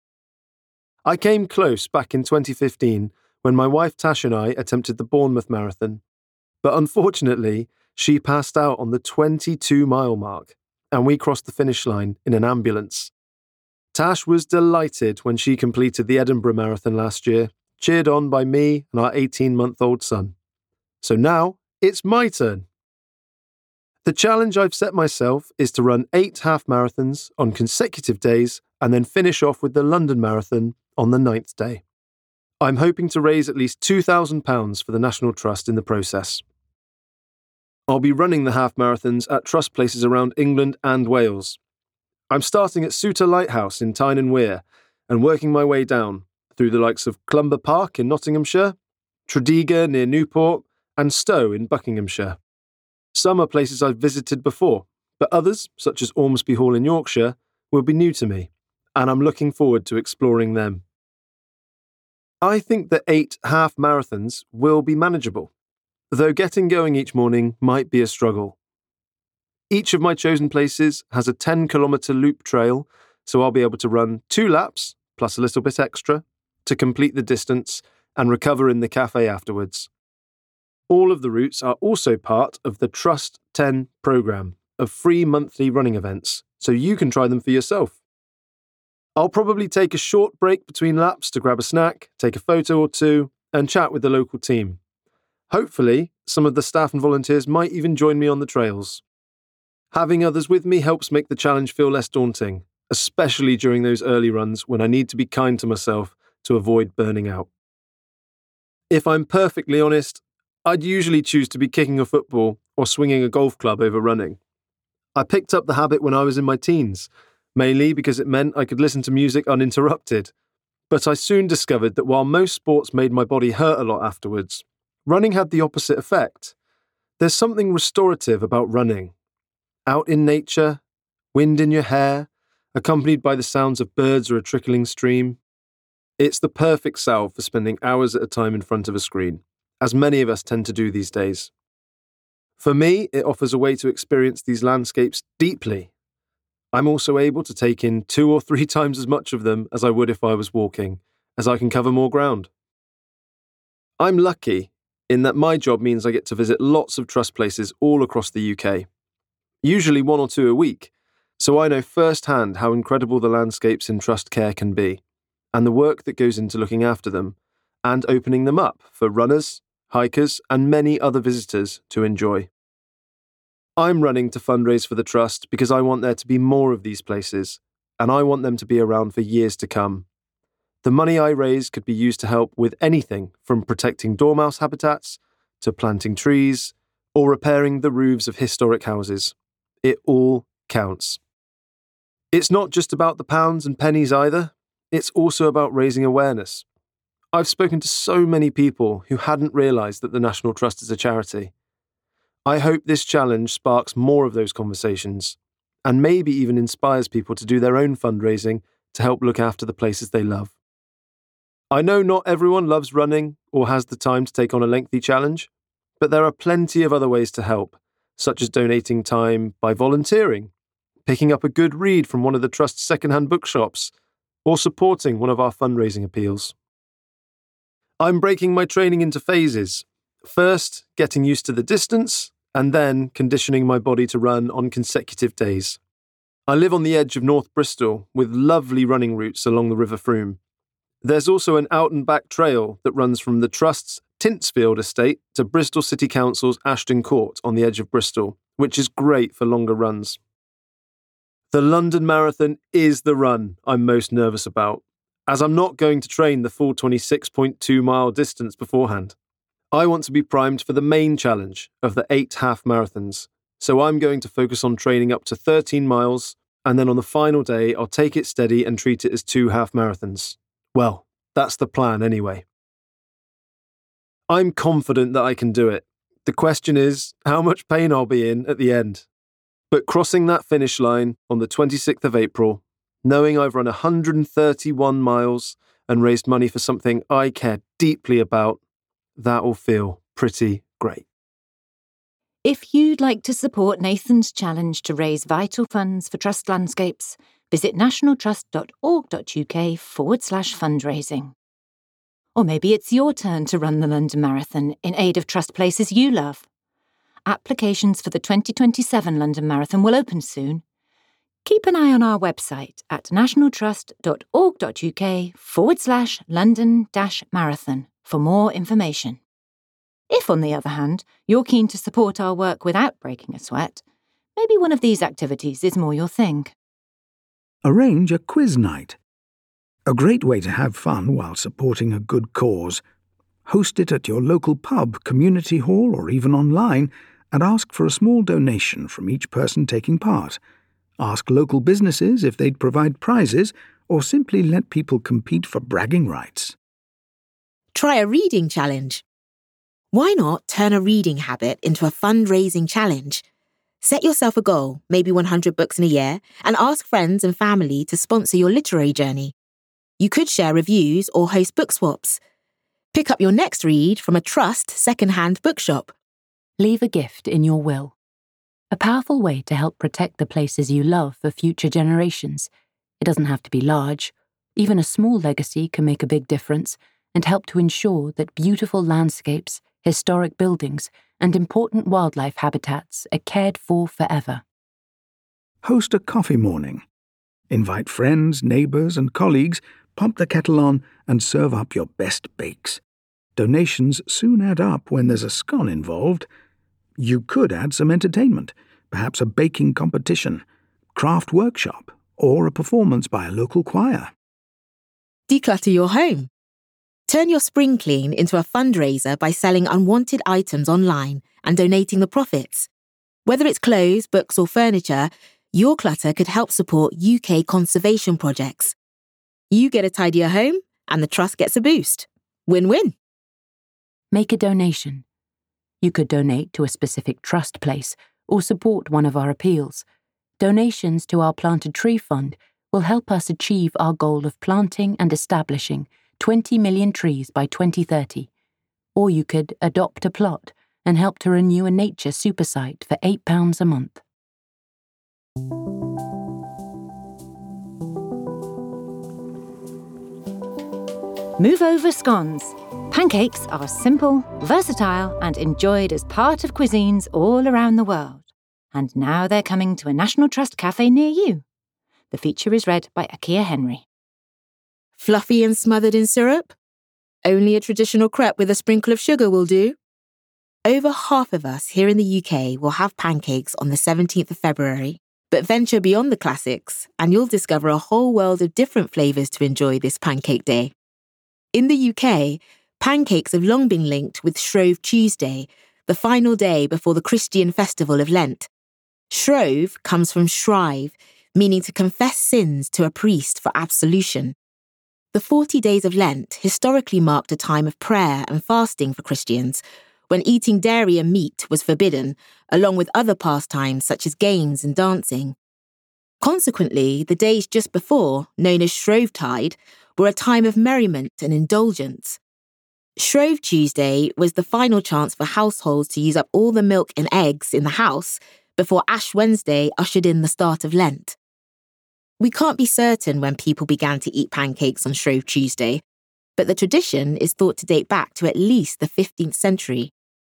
I came close back in 2015 when my wife Tash and I attempted the Bournemouth Marathon, but unfortunately she passed out on the 22-mile mark and we crossed the finish line in an ambulance. Tash was delighted when she completed the Edinburgh Marathon last year, cheered on by me and our 18-month-old son. So now it's my turn. The challenge I've set myself is to run 8 half marathons on consecutive days and then finish off with the London Marathon on the 9th day. I'm hoping to raise at least £2,000 for the National Trust in the process. I'll be running the half marathons at trust places around England and Wales. I'm starting at Souter Lighthouse in Tyne and Wear and working my way down through the likes of Clumber Park in Nottinghamshire, Tredegar near Newport, and Stowe in Buckinghamshire. Some are places I've visited before, but others, such as Ormsby Hall in Yorkshire, will be new to me, and I'm looking forward to exploring them. I think that 8 half marathons will be manageable, though getting going each morning might be a struggle. Each of my chosen places has a 10-kilometre loop trail, so I'll be able to run 2 laps, plus a little bit extra, to complete the distance and recover in the cafe afterwards. All of the routes are also part of the Trust 10 programme of free monthly running events, so you can try them for yourself. I'll probably take a short break between laps to grab a snack, take a photo or two, and chat with the local team. Hopefully, some of the staff and volunteers might even join me on the trails. Having others with me helps make the challenge feel less daunting, especially during those early runs when I need to be kind to myself to avoid burning out. If I'm perfectly honest, I'd usually choose to be kicking a football or swinging a golf club over running. I picked up the habit when I was in my teens, mainly because it meant I could listen to music uninterrupted. But I soon discovered that while most sports made my body hurt a lot afterwards, running had the opposite effect. There's something restorative about running. Out in nature, wind in your hair, accompanied by the sounds of birds or a trickling stream. It's the perfect salve for spending hours at a time in front of a screen, as many of us tend to do these days. For me, it offers a way to experience these landscapes deeply. I'm also able to take in 2 or 3 times as much of them as I would if I was walking, as I can cover more ground. I'm lucky in that my job means I get to visit lots of trust places all across the UK, usually 1 or 2 a week, so I know firsthand how incredible the landscapes in trust care can be, and the work that goes into looking after them, and opening them up for runners, hikers, and many other visitors to enjoy. I'm running to fundraise for the Trust because I want there to be more of these places, and I want them to be around for years to come. The money I raise could be used to help with anything from protecting dormouse habitats to planting trees or repairing the roofs of historic houses. It all counts. It's not just about the pounds and pennies either, it's also about raising awareness. I've spoken to so many people who hadn't realised that the National Trust is a charity. I hope this challenge sparks more of those conversations, and maybe even inspires people to do their own fundraising to help look after the places they love. I know not everyone loves running or has the time to take on a lengthy challenge, but there are plenty of other ways to help, such as donating time by volunteering, picking up a good read from one of the Trust's second-hand bookshops, or supporting one of our fundraising appeals. I'm breaking my training into phases. First, getting used to the distance, and then conditioning my body to run on consecutive days. I live on the edge of North Bristol with lovely running routes along the River Froome. There's also an out and back trail that runs from the Trust's Tintsfield estate to Bristol City Council's Ashton Court on the edge of Bristol, which is great for longer runs. The London Marathon is the run I'm most nervous about, as I'm not going to train the full 26.2 mile distance beforehand. I want to be primed for the main challenge of the 8 half marathons, so I'm going to focus on training up to 13 miles, and then on the final day I'll take it steady and treat it as 2 half marathons. Well, that's the plan anyway. I'm confident that I can do it. The question is how much pain I'll be in at the end. But crossing that finish line on the 26th of April, knowing I've run 131 miles and raised money for something I care deeply about, that will feel pretty great. If you'd like to support Nathan's challenge to raise vital funds for Trust Landscapes, visit nationaltrust.org.uk/fundraising. Or maybe it's your turn to run the London Marathon in aid of Trust places you love. Applications for the 2027 London Marathon will open soon. Keep an eye on our website at nationaltrust.org.uk/London-Marathon for more information. If, on the other hand, you're keen to support our work without breaking a sweat, maybe one of these activities is more your thing. Arrange a quiz night. A great way to have fun while supporting a good cause. Host it at your local pub, community hall, or even online, and ask for a small donation from each person taking part. Ask local businesses if they'd provide prizes, or simply let people compete for bragging rights. Try a reading challenge. Why not turn a reading habit into a fundraising challenge? Set yourself a goal, maybe 100 books in a year, and ask friends and family to sponsor your literary journey. You could share reviews or host book swaps. Pick up your next read from a Trust second-hand bookshop. Leave a gift in your will. A powerful way to help protect the places you love for future generations. It doesn't have to be large. Even a small legacy can make a big difference and help to ensure that beautiful landscapes, historic buildings, and important wildlife habitats are cared for forever. Host a coffee morning. Invite friends, neighbours, and colleagues, pop the kettle on, and serve up your best bakes. Donations soon add up when there's a scone involved. You could add some entertainment, perhaps a baking competition, craft workshop, or a performance by a local choir. Declutter your home. Turn your spring clean into a fundraiser by selling unwanted items online and donating the profits. Whether it's clothes, books, or furniture, your clutter could help support UK conservation projects. You get a tidier home, and the trust gets a boost. Win-win. Make a donation. You could donate to a specific trust place or support one of our appeals. Donations to our Plant a Tree Fund will help us achieve our goal of planting and establishing 20 million trees by 2030. Or you could adopt a plot and help to renew a nature super site for £8 a month. Move over scones. Pancakes are simple, versatile, and enjoyed as part of cuisines all around the world. And now they're coming to a National Trust cafe near you. The feature is read by Akia Henry. Fluffy and smothered in syrup? Only a traditional crepe with a sprinkle of sugar will do. Over half of us here in the UK will have pancakes on the 17th of February, but venture beyond the classics and you'll discover a whole world of different flavours to enjoy this Pancake Day. In the UK, pancakes have long been linked with Shrove Tuesday, the final day before the Christian festival of Lent. Shrove comes from shrive, meaning to confess sins to a priest for absolution. The 40 days of Lent historically marked a time of prayer and fasting for Christians, when eating dairy and meat was forbidden, along with other pastimes such as games and dancing. Consequently, the days just before, known as Shrovetide, were a time of merriment and indulgence. Shrove Tuesday was the final chance for households to use up all the milk and eggs in the house before Ash Wednesday ushered in the start of Lent. We can't be certain when people began to eat pancakes on Shrove Tuesday, but the tradition is thought to date back to at least the 15th century.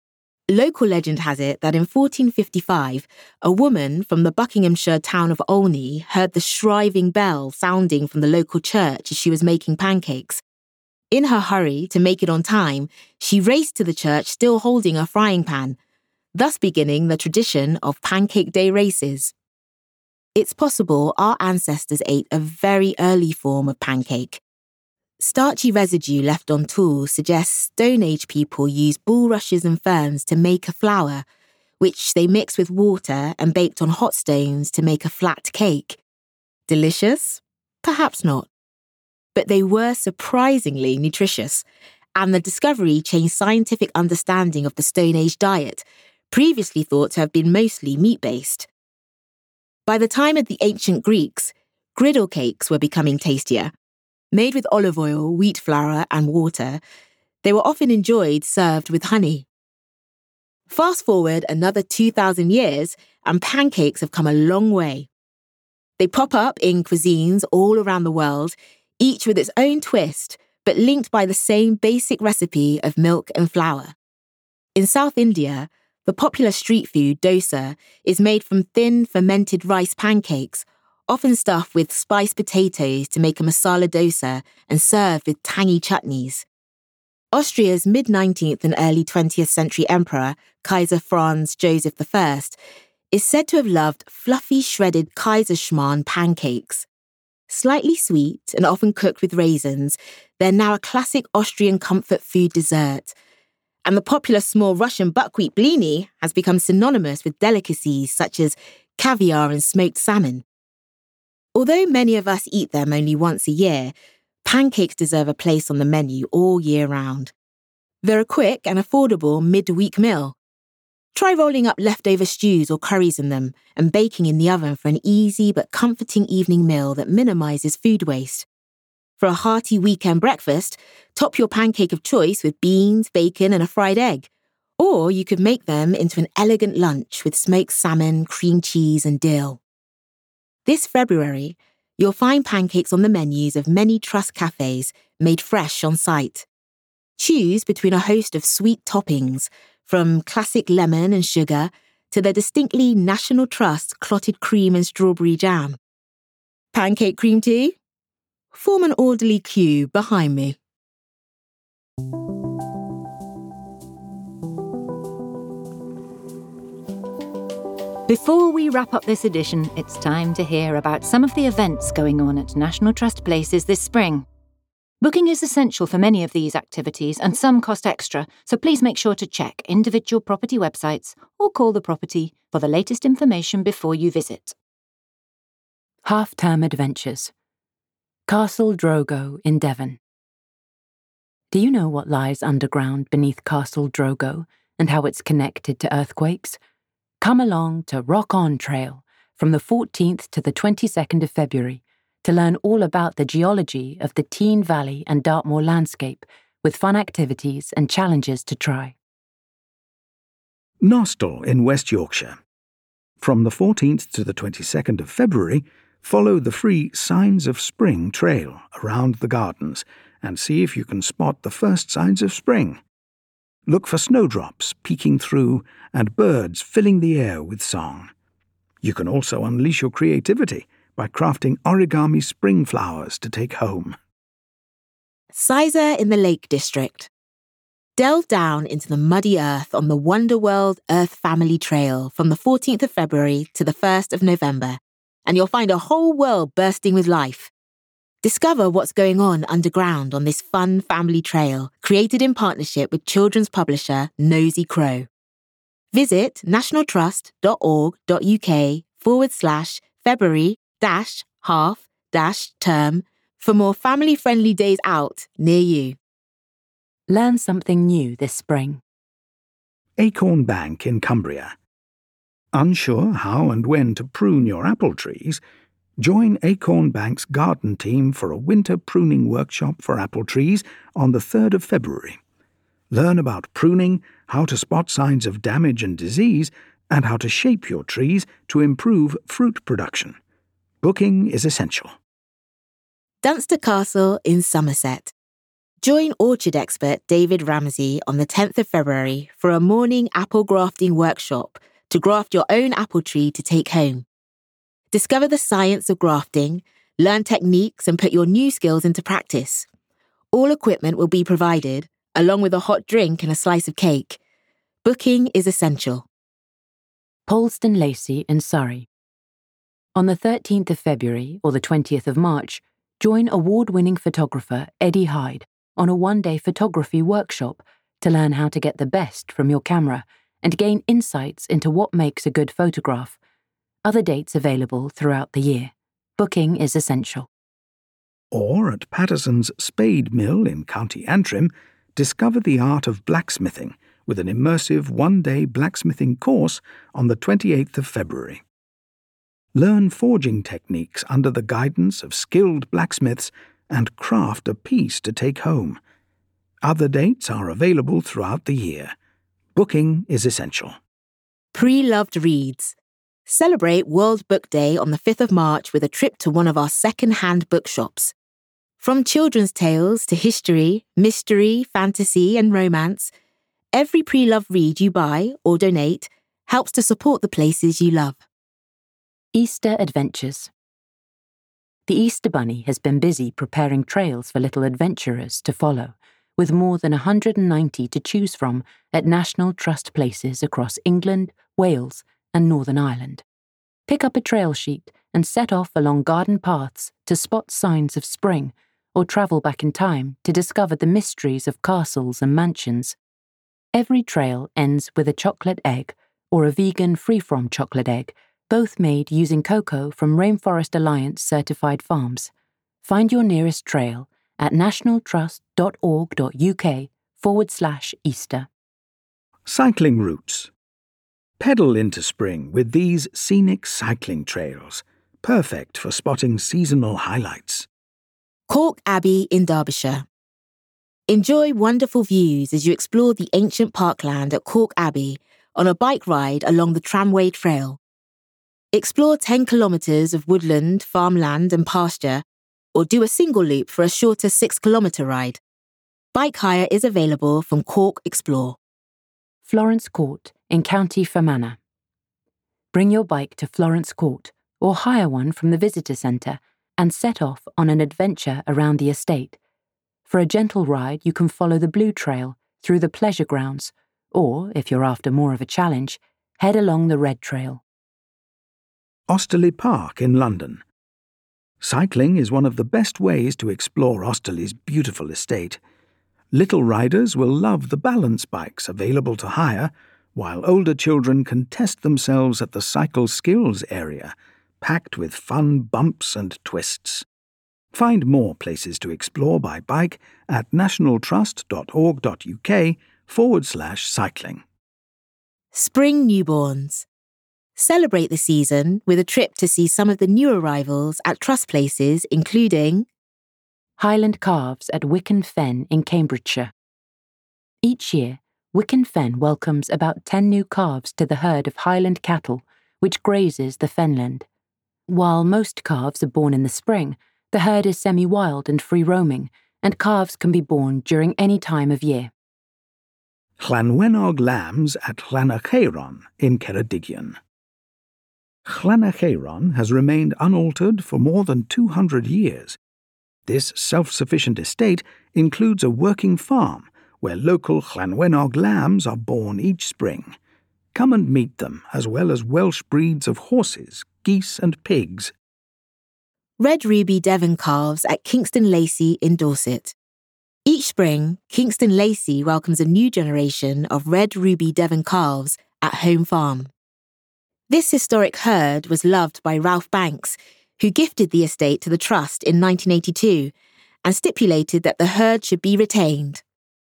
Local legend has it that in 1455, a woman from the Buckinghamshire town of Olney heard the shriving bell sounding from the local church as she was making pancakes. In her hurry to make it on time, she raced to the church still holding a frying pan, thus beginning the tradition of Pancake Day races. It's possible our ancestors ate a very early form of pancake. Starchy residue left on tools suggests Stone Age people used bulrushes and ferns to make a flour, which they mixed with water and baked on hot stones to make a flat cake. Delicious? Perhaps not. But they were surprisingly nutritious, and the discovery changed scientific understanding of the Stone Age diet, previously thought to have been mostly meat-based. By the time of the ancient Greeks, griddle cakes were becoming tastier. Made with olive oil, wheat flour, and water, they were often enjoyed served with honey. Fast forward another 2,000 years, and pancakes have come a long way. They pop up in cuisines all around the world, each with its own twist, but linked by the same basic recipe of milk and flour. In South India, the popular street food dosa is made from thin, fermented rice pancakes, often stuffed with spiced potatoes to make a masala dosa and served with tangy chutneys. Austria's mid-19th and early 20th century emperor, Kaiser Franz Joseph I, is said to have loved fluffy shredded Kaiserschmarrn pancakes. Slightly sweet and often cooked with raisins, they're now a classic Austrian comfort food dessert. And the popular small Russian buckwheat blini has become synonymous with delicacies such as caviar and smoked salmon. Although many of us eat them only once a year, pancakes deserve a place on the menu all year round. They're a quick and affordable mid-week meal. Try rolling up leftover stews or curries in them and baking in the oven for an easy but comforting evening meal that minimises food waste. For a hearty weekend breakfast, top your pancake of choice with beans, bacon and a fried egg. Or you could make them into an elegant lunch with smoked salmon, cream cheese and dill. This February, you'll find pancakes on the menus of many trust cafes made fresh on site. Choose between a host of sweet toppings, from classic lemon and sugar to the distinctly National Trust clotted cream and strawberry jam. Pancake cream tea? Form an orderly queue behind me. Before we wrap up this edition, it's time to hear about some of the events going on at National Trust places this spring. Booking is essential for many of these activities and some cost extra, so please make sure to check individual property websites or call the property for the latest information before you visit. Half-term adventures. Castle Drogo in Devon. Do you know what lies underground beneath Castle Drogo and how it's connected to earthquakes? Come along to Rock On Trail from the 14th to the 22nd of February to learn all about the geology of the Tean Valley and Dartmoor landscape with fun activities and challenges to try. Nostell in West Yorkshire. From the 14th to the 22nd of February, follow the free Signs of Spring trail around the gardens and see if you can spot the first signs of spring. Look for snowdrops peeking through and birds filling the air with song. You can also unleash your creativity by crafting origami spring flowers to take home. Sizer in the Lake District. Delve down into the muddy earth on the Wonderworld Earth Family Trail from the 14th of February to the 1st of November, and you'll find a whole world bursting with life. Discover what's going on underground on this fun family trail, created in partnership with children's publisher Nosy Crow. Visit nationaltrust.org.uk/February-half-term for more family-friendly days out near you. Learn something new this spring. Acorn Bank in Cumbria. Unsure how and when to prune your apple trees? Join Acorn Bank's garden team for a winter pruning workshop for apple trees on the 3rd of February. Learn about pruning, how to spot signs of damage and disease, and how to shape your trees to improve fruit production. Booking is essential. Dunster Castle in Somerset. Join orchard expert David Ramsey on the 10th of February for a morning apple grafting workshop to graft your own apple tree to take home. Discover the science of grafting, learn techniques and put your new skills into practice. All equipment will be provided, along with a hot drink and a slice of cake. Booking is essential. Poleston Lacey in Surrey. On the 13th of February or the 20th of March, join award-winning photographer Eddie Hyde on a one-day photography workshop to learn how to get the best from your camera and gain insights into what makes a good photograph. Other dates available throughout the year. Booking is essential. Or at Patterson's Spade Mill in County Antrim, discover the art of blacksmithing with an immersive one-day blacksmithing course on the 28th of February. Learn forging techniques under the guidance of skilled blacksmiths and craft a piece to take home. Other dates are available throughout the year. Booking is essential. Pre-loved reads. Celebrate World Book Day on the 5th of March with a trip to one of our second-hand bookshops. From children's tales to history, mystery, fantasy and romance, every pre-loved read you buy or donate helps to support the places you love. Easter Adventures. The Easter Bunny has been busy preparing trails for little adventurers to follow, with more than 190 to choose from at National Trust places across England, Wales, and Northern Ireland. Pick up a trail sheet and set off along garden paths to spot signs of spring, or travel back in time to discover the mysteries of castles and mansions. Every trail ends with a chocolate egg or a vegan free-from chocolate egg, both made using cocoa from Rainforest Alliance certified farms. Find your nearest trail at nationaltrust.org.uk/Easter. Cycling routes. Pedal into spring with these scenic cycling trails, perfect for spotting seasonal highlights. Cork Abbey in Derbyshire. Enjoy wonderful views as you explore the ancient parkland at Cork Abbey on a bike ride along the Tramway Trail. Explore 10 kilometres of woodland, farmland and pasture, or do a single loop for a shorter 6-kilometre ride. Bike hire is available from Cork Explore. Florence Court in County Fermanagh. Bring your bike to Florence Court or hire one from the visitor centre and set off on an adventure around the estate. For a gentle ride, you can follow the Blue Trail through the pleasure grounds, or, if you're after more of a challenge, head along the Red Trail. Osterley Park in London. Cycling is one of the best ways to explore Osterley's beautiful estate. Little riders will love the balance bikes available to hire, while older children can test themselves at the cycle skills area, packed with fun bumps and twists. Find more places to explore by bike at nationaltrust.org.uk/cycling. Spring newborns. Celebrate the season with a trip to see some of the new arrivals at Trust Places, including Highland Calves at Wicken Fen in Cambridgeshire. Each year, Wicken Fen welcomes about 10 new calves to the herd of Highland cattle, which grazes the fenland. While most calves are born in the spring, the herd is semi-wild and free-roaming, and calves can be born during any time of year. Llanwenog lambs at Llanacheiron in Ceredigion. Llanacheiron has remained unaltered for more than 200 years. This self-sufficient estate includes a working farm where local Llanwenog lambs are born each spring. Come and meet them, as well as Welsh breeds of horses, geese and pigs. Red Ruby Devon calves at Kingston Lacey in Dorset. Each spring, Kingston Lacey welcomes a new generation of Red Ruby Devon calves at home farm. This historic herd was loved by Ralph Banks, who gifted the estate to the Trust in 1982 and stipulated that the herd should be retained.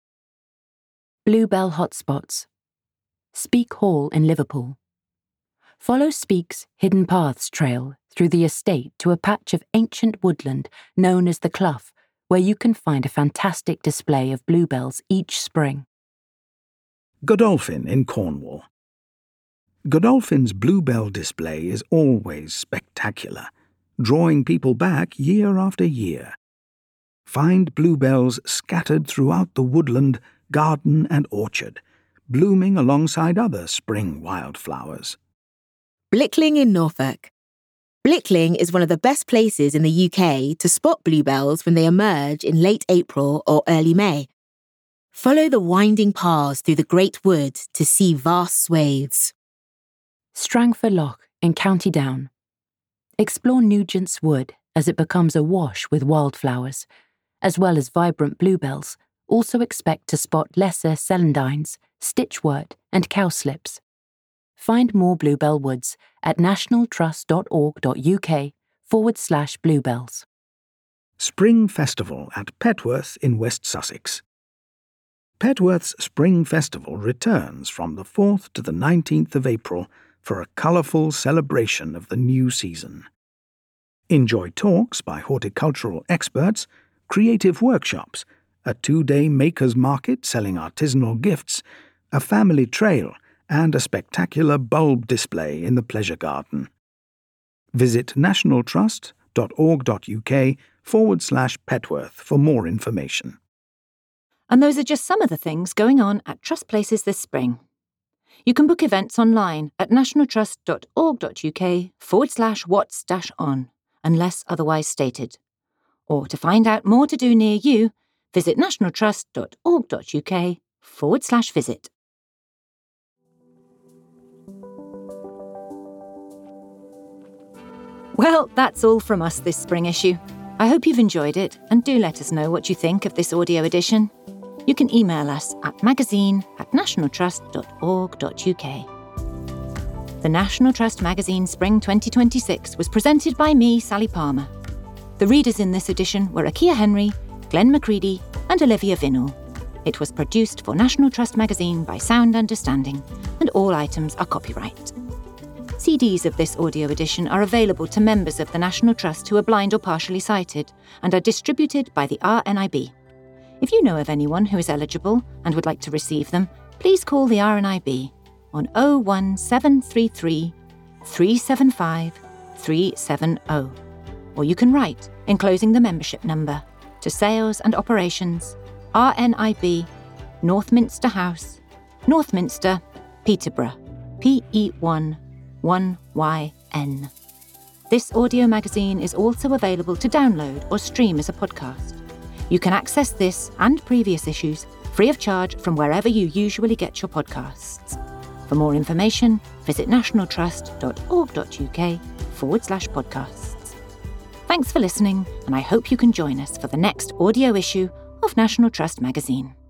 Bluebell Hotspots. Speke Hall in Liverpool. Follow Speke's Hidden Paths trail through the estate to a patch of ancient woodland known as the Clough, where you can find a fantastic display of bluebells each spring. Godolphin in Cornwall. Godolphin's bluebell display is always spectacular, drawing people back year after year. Find bluebells scattered throughout the woodland, garden and orchard, blooming alongside other spring wildflowers. Blickling in Norfolk. Blickling is one of the best places in the UK to spot bluebells when they emerge in late April or early May. Follow the winding paths through the Great Wood to see vast swathes. Strangford Lough in County Down. Explore Nugent's Wood as it becomes awash with wildflowers. As well as vibrant bluebells, also expect to spot lesser celandines, stitchwort and cowslips. Find more bluebell woods at nationaltrust.org.uk/bluebells. Spring Festival at Petworth in West Sussex. Petworth's Spring Festival returns from the 4th to the 19th of April for a colourful celebration of the new season. Enjoy talks by horticultural experts, creative workshops, a 2-day makers market selling artisanal gifts, a family trail, and a spectacular bulb display in the pleasure garden. Visit nationaltrust.org.uk/Petworth for more information. And those are just some of the things going on at Trust Places this spring. You can book events online at nationaltrust.org.uk/whats-on, unless otherwise stated. Or to find out more to do near you, visit nationaltrust.org.uk/visit. Well, that's all from us this spring issue. I hope you've enjoyed it, and do let us know what you think of this audio edition. You can email us at magazine@nationaltrust.org.uk. The National Trust Magazine Spring 2026 was presented by me, Sally Palmer. The readers in this edition were Akia Henry, Glenn Macready and Olivia Vinnell. It was produced for National Trust Magazine by Sound Understanding, and all items are copyright. CDs of this audio edition are available to members of the National Trust who are blind or partially sighted and are distributed by the RNIB. If you know of anyone who is eligible and would like to receive them, please call the RNIB on 01733 375 370. Or you can write, enclosing the membership number, to Sales and Operations, RNIB, Northminster House, Northminster, Peterborough, PE1 1YN. This audio magazine is also available to download or stream as a podcast. You can access this and previous issues free of charge from wherever you usually get your podcasts. For more information, visit nationaltrust.org.uk/podcasts. Thanks for listening, and I hope you can join us for the next audio issue of National Trust magazine.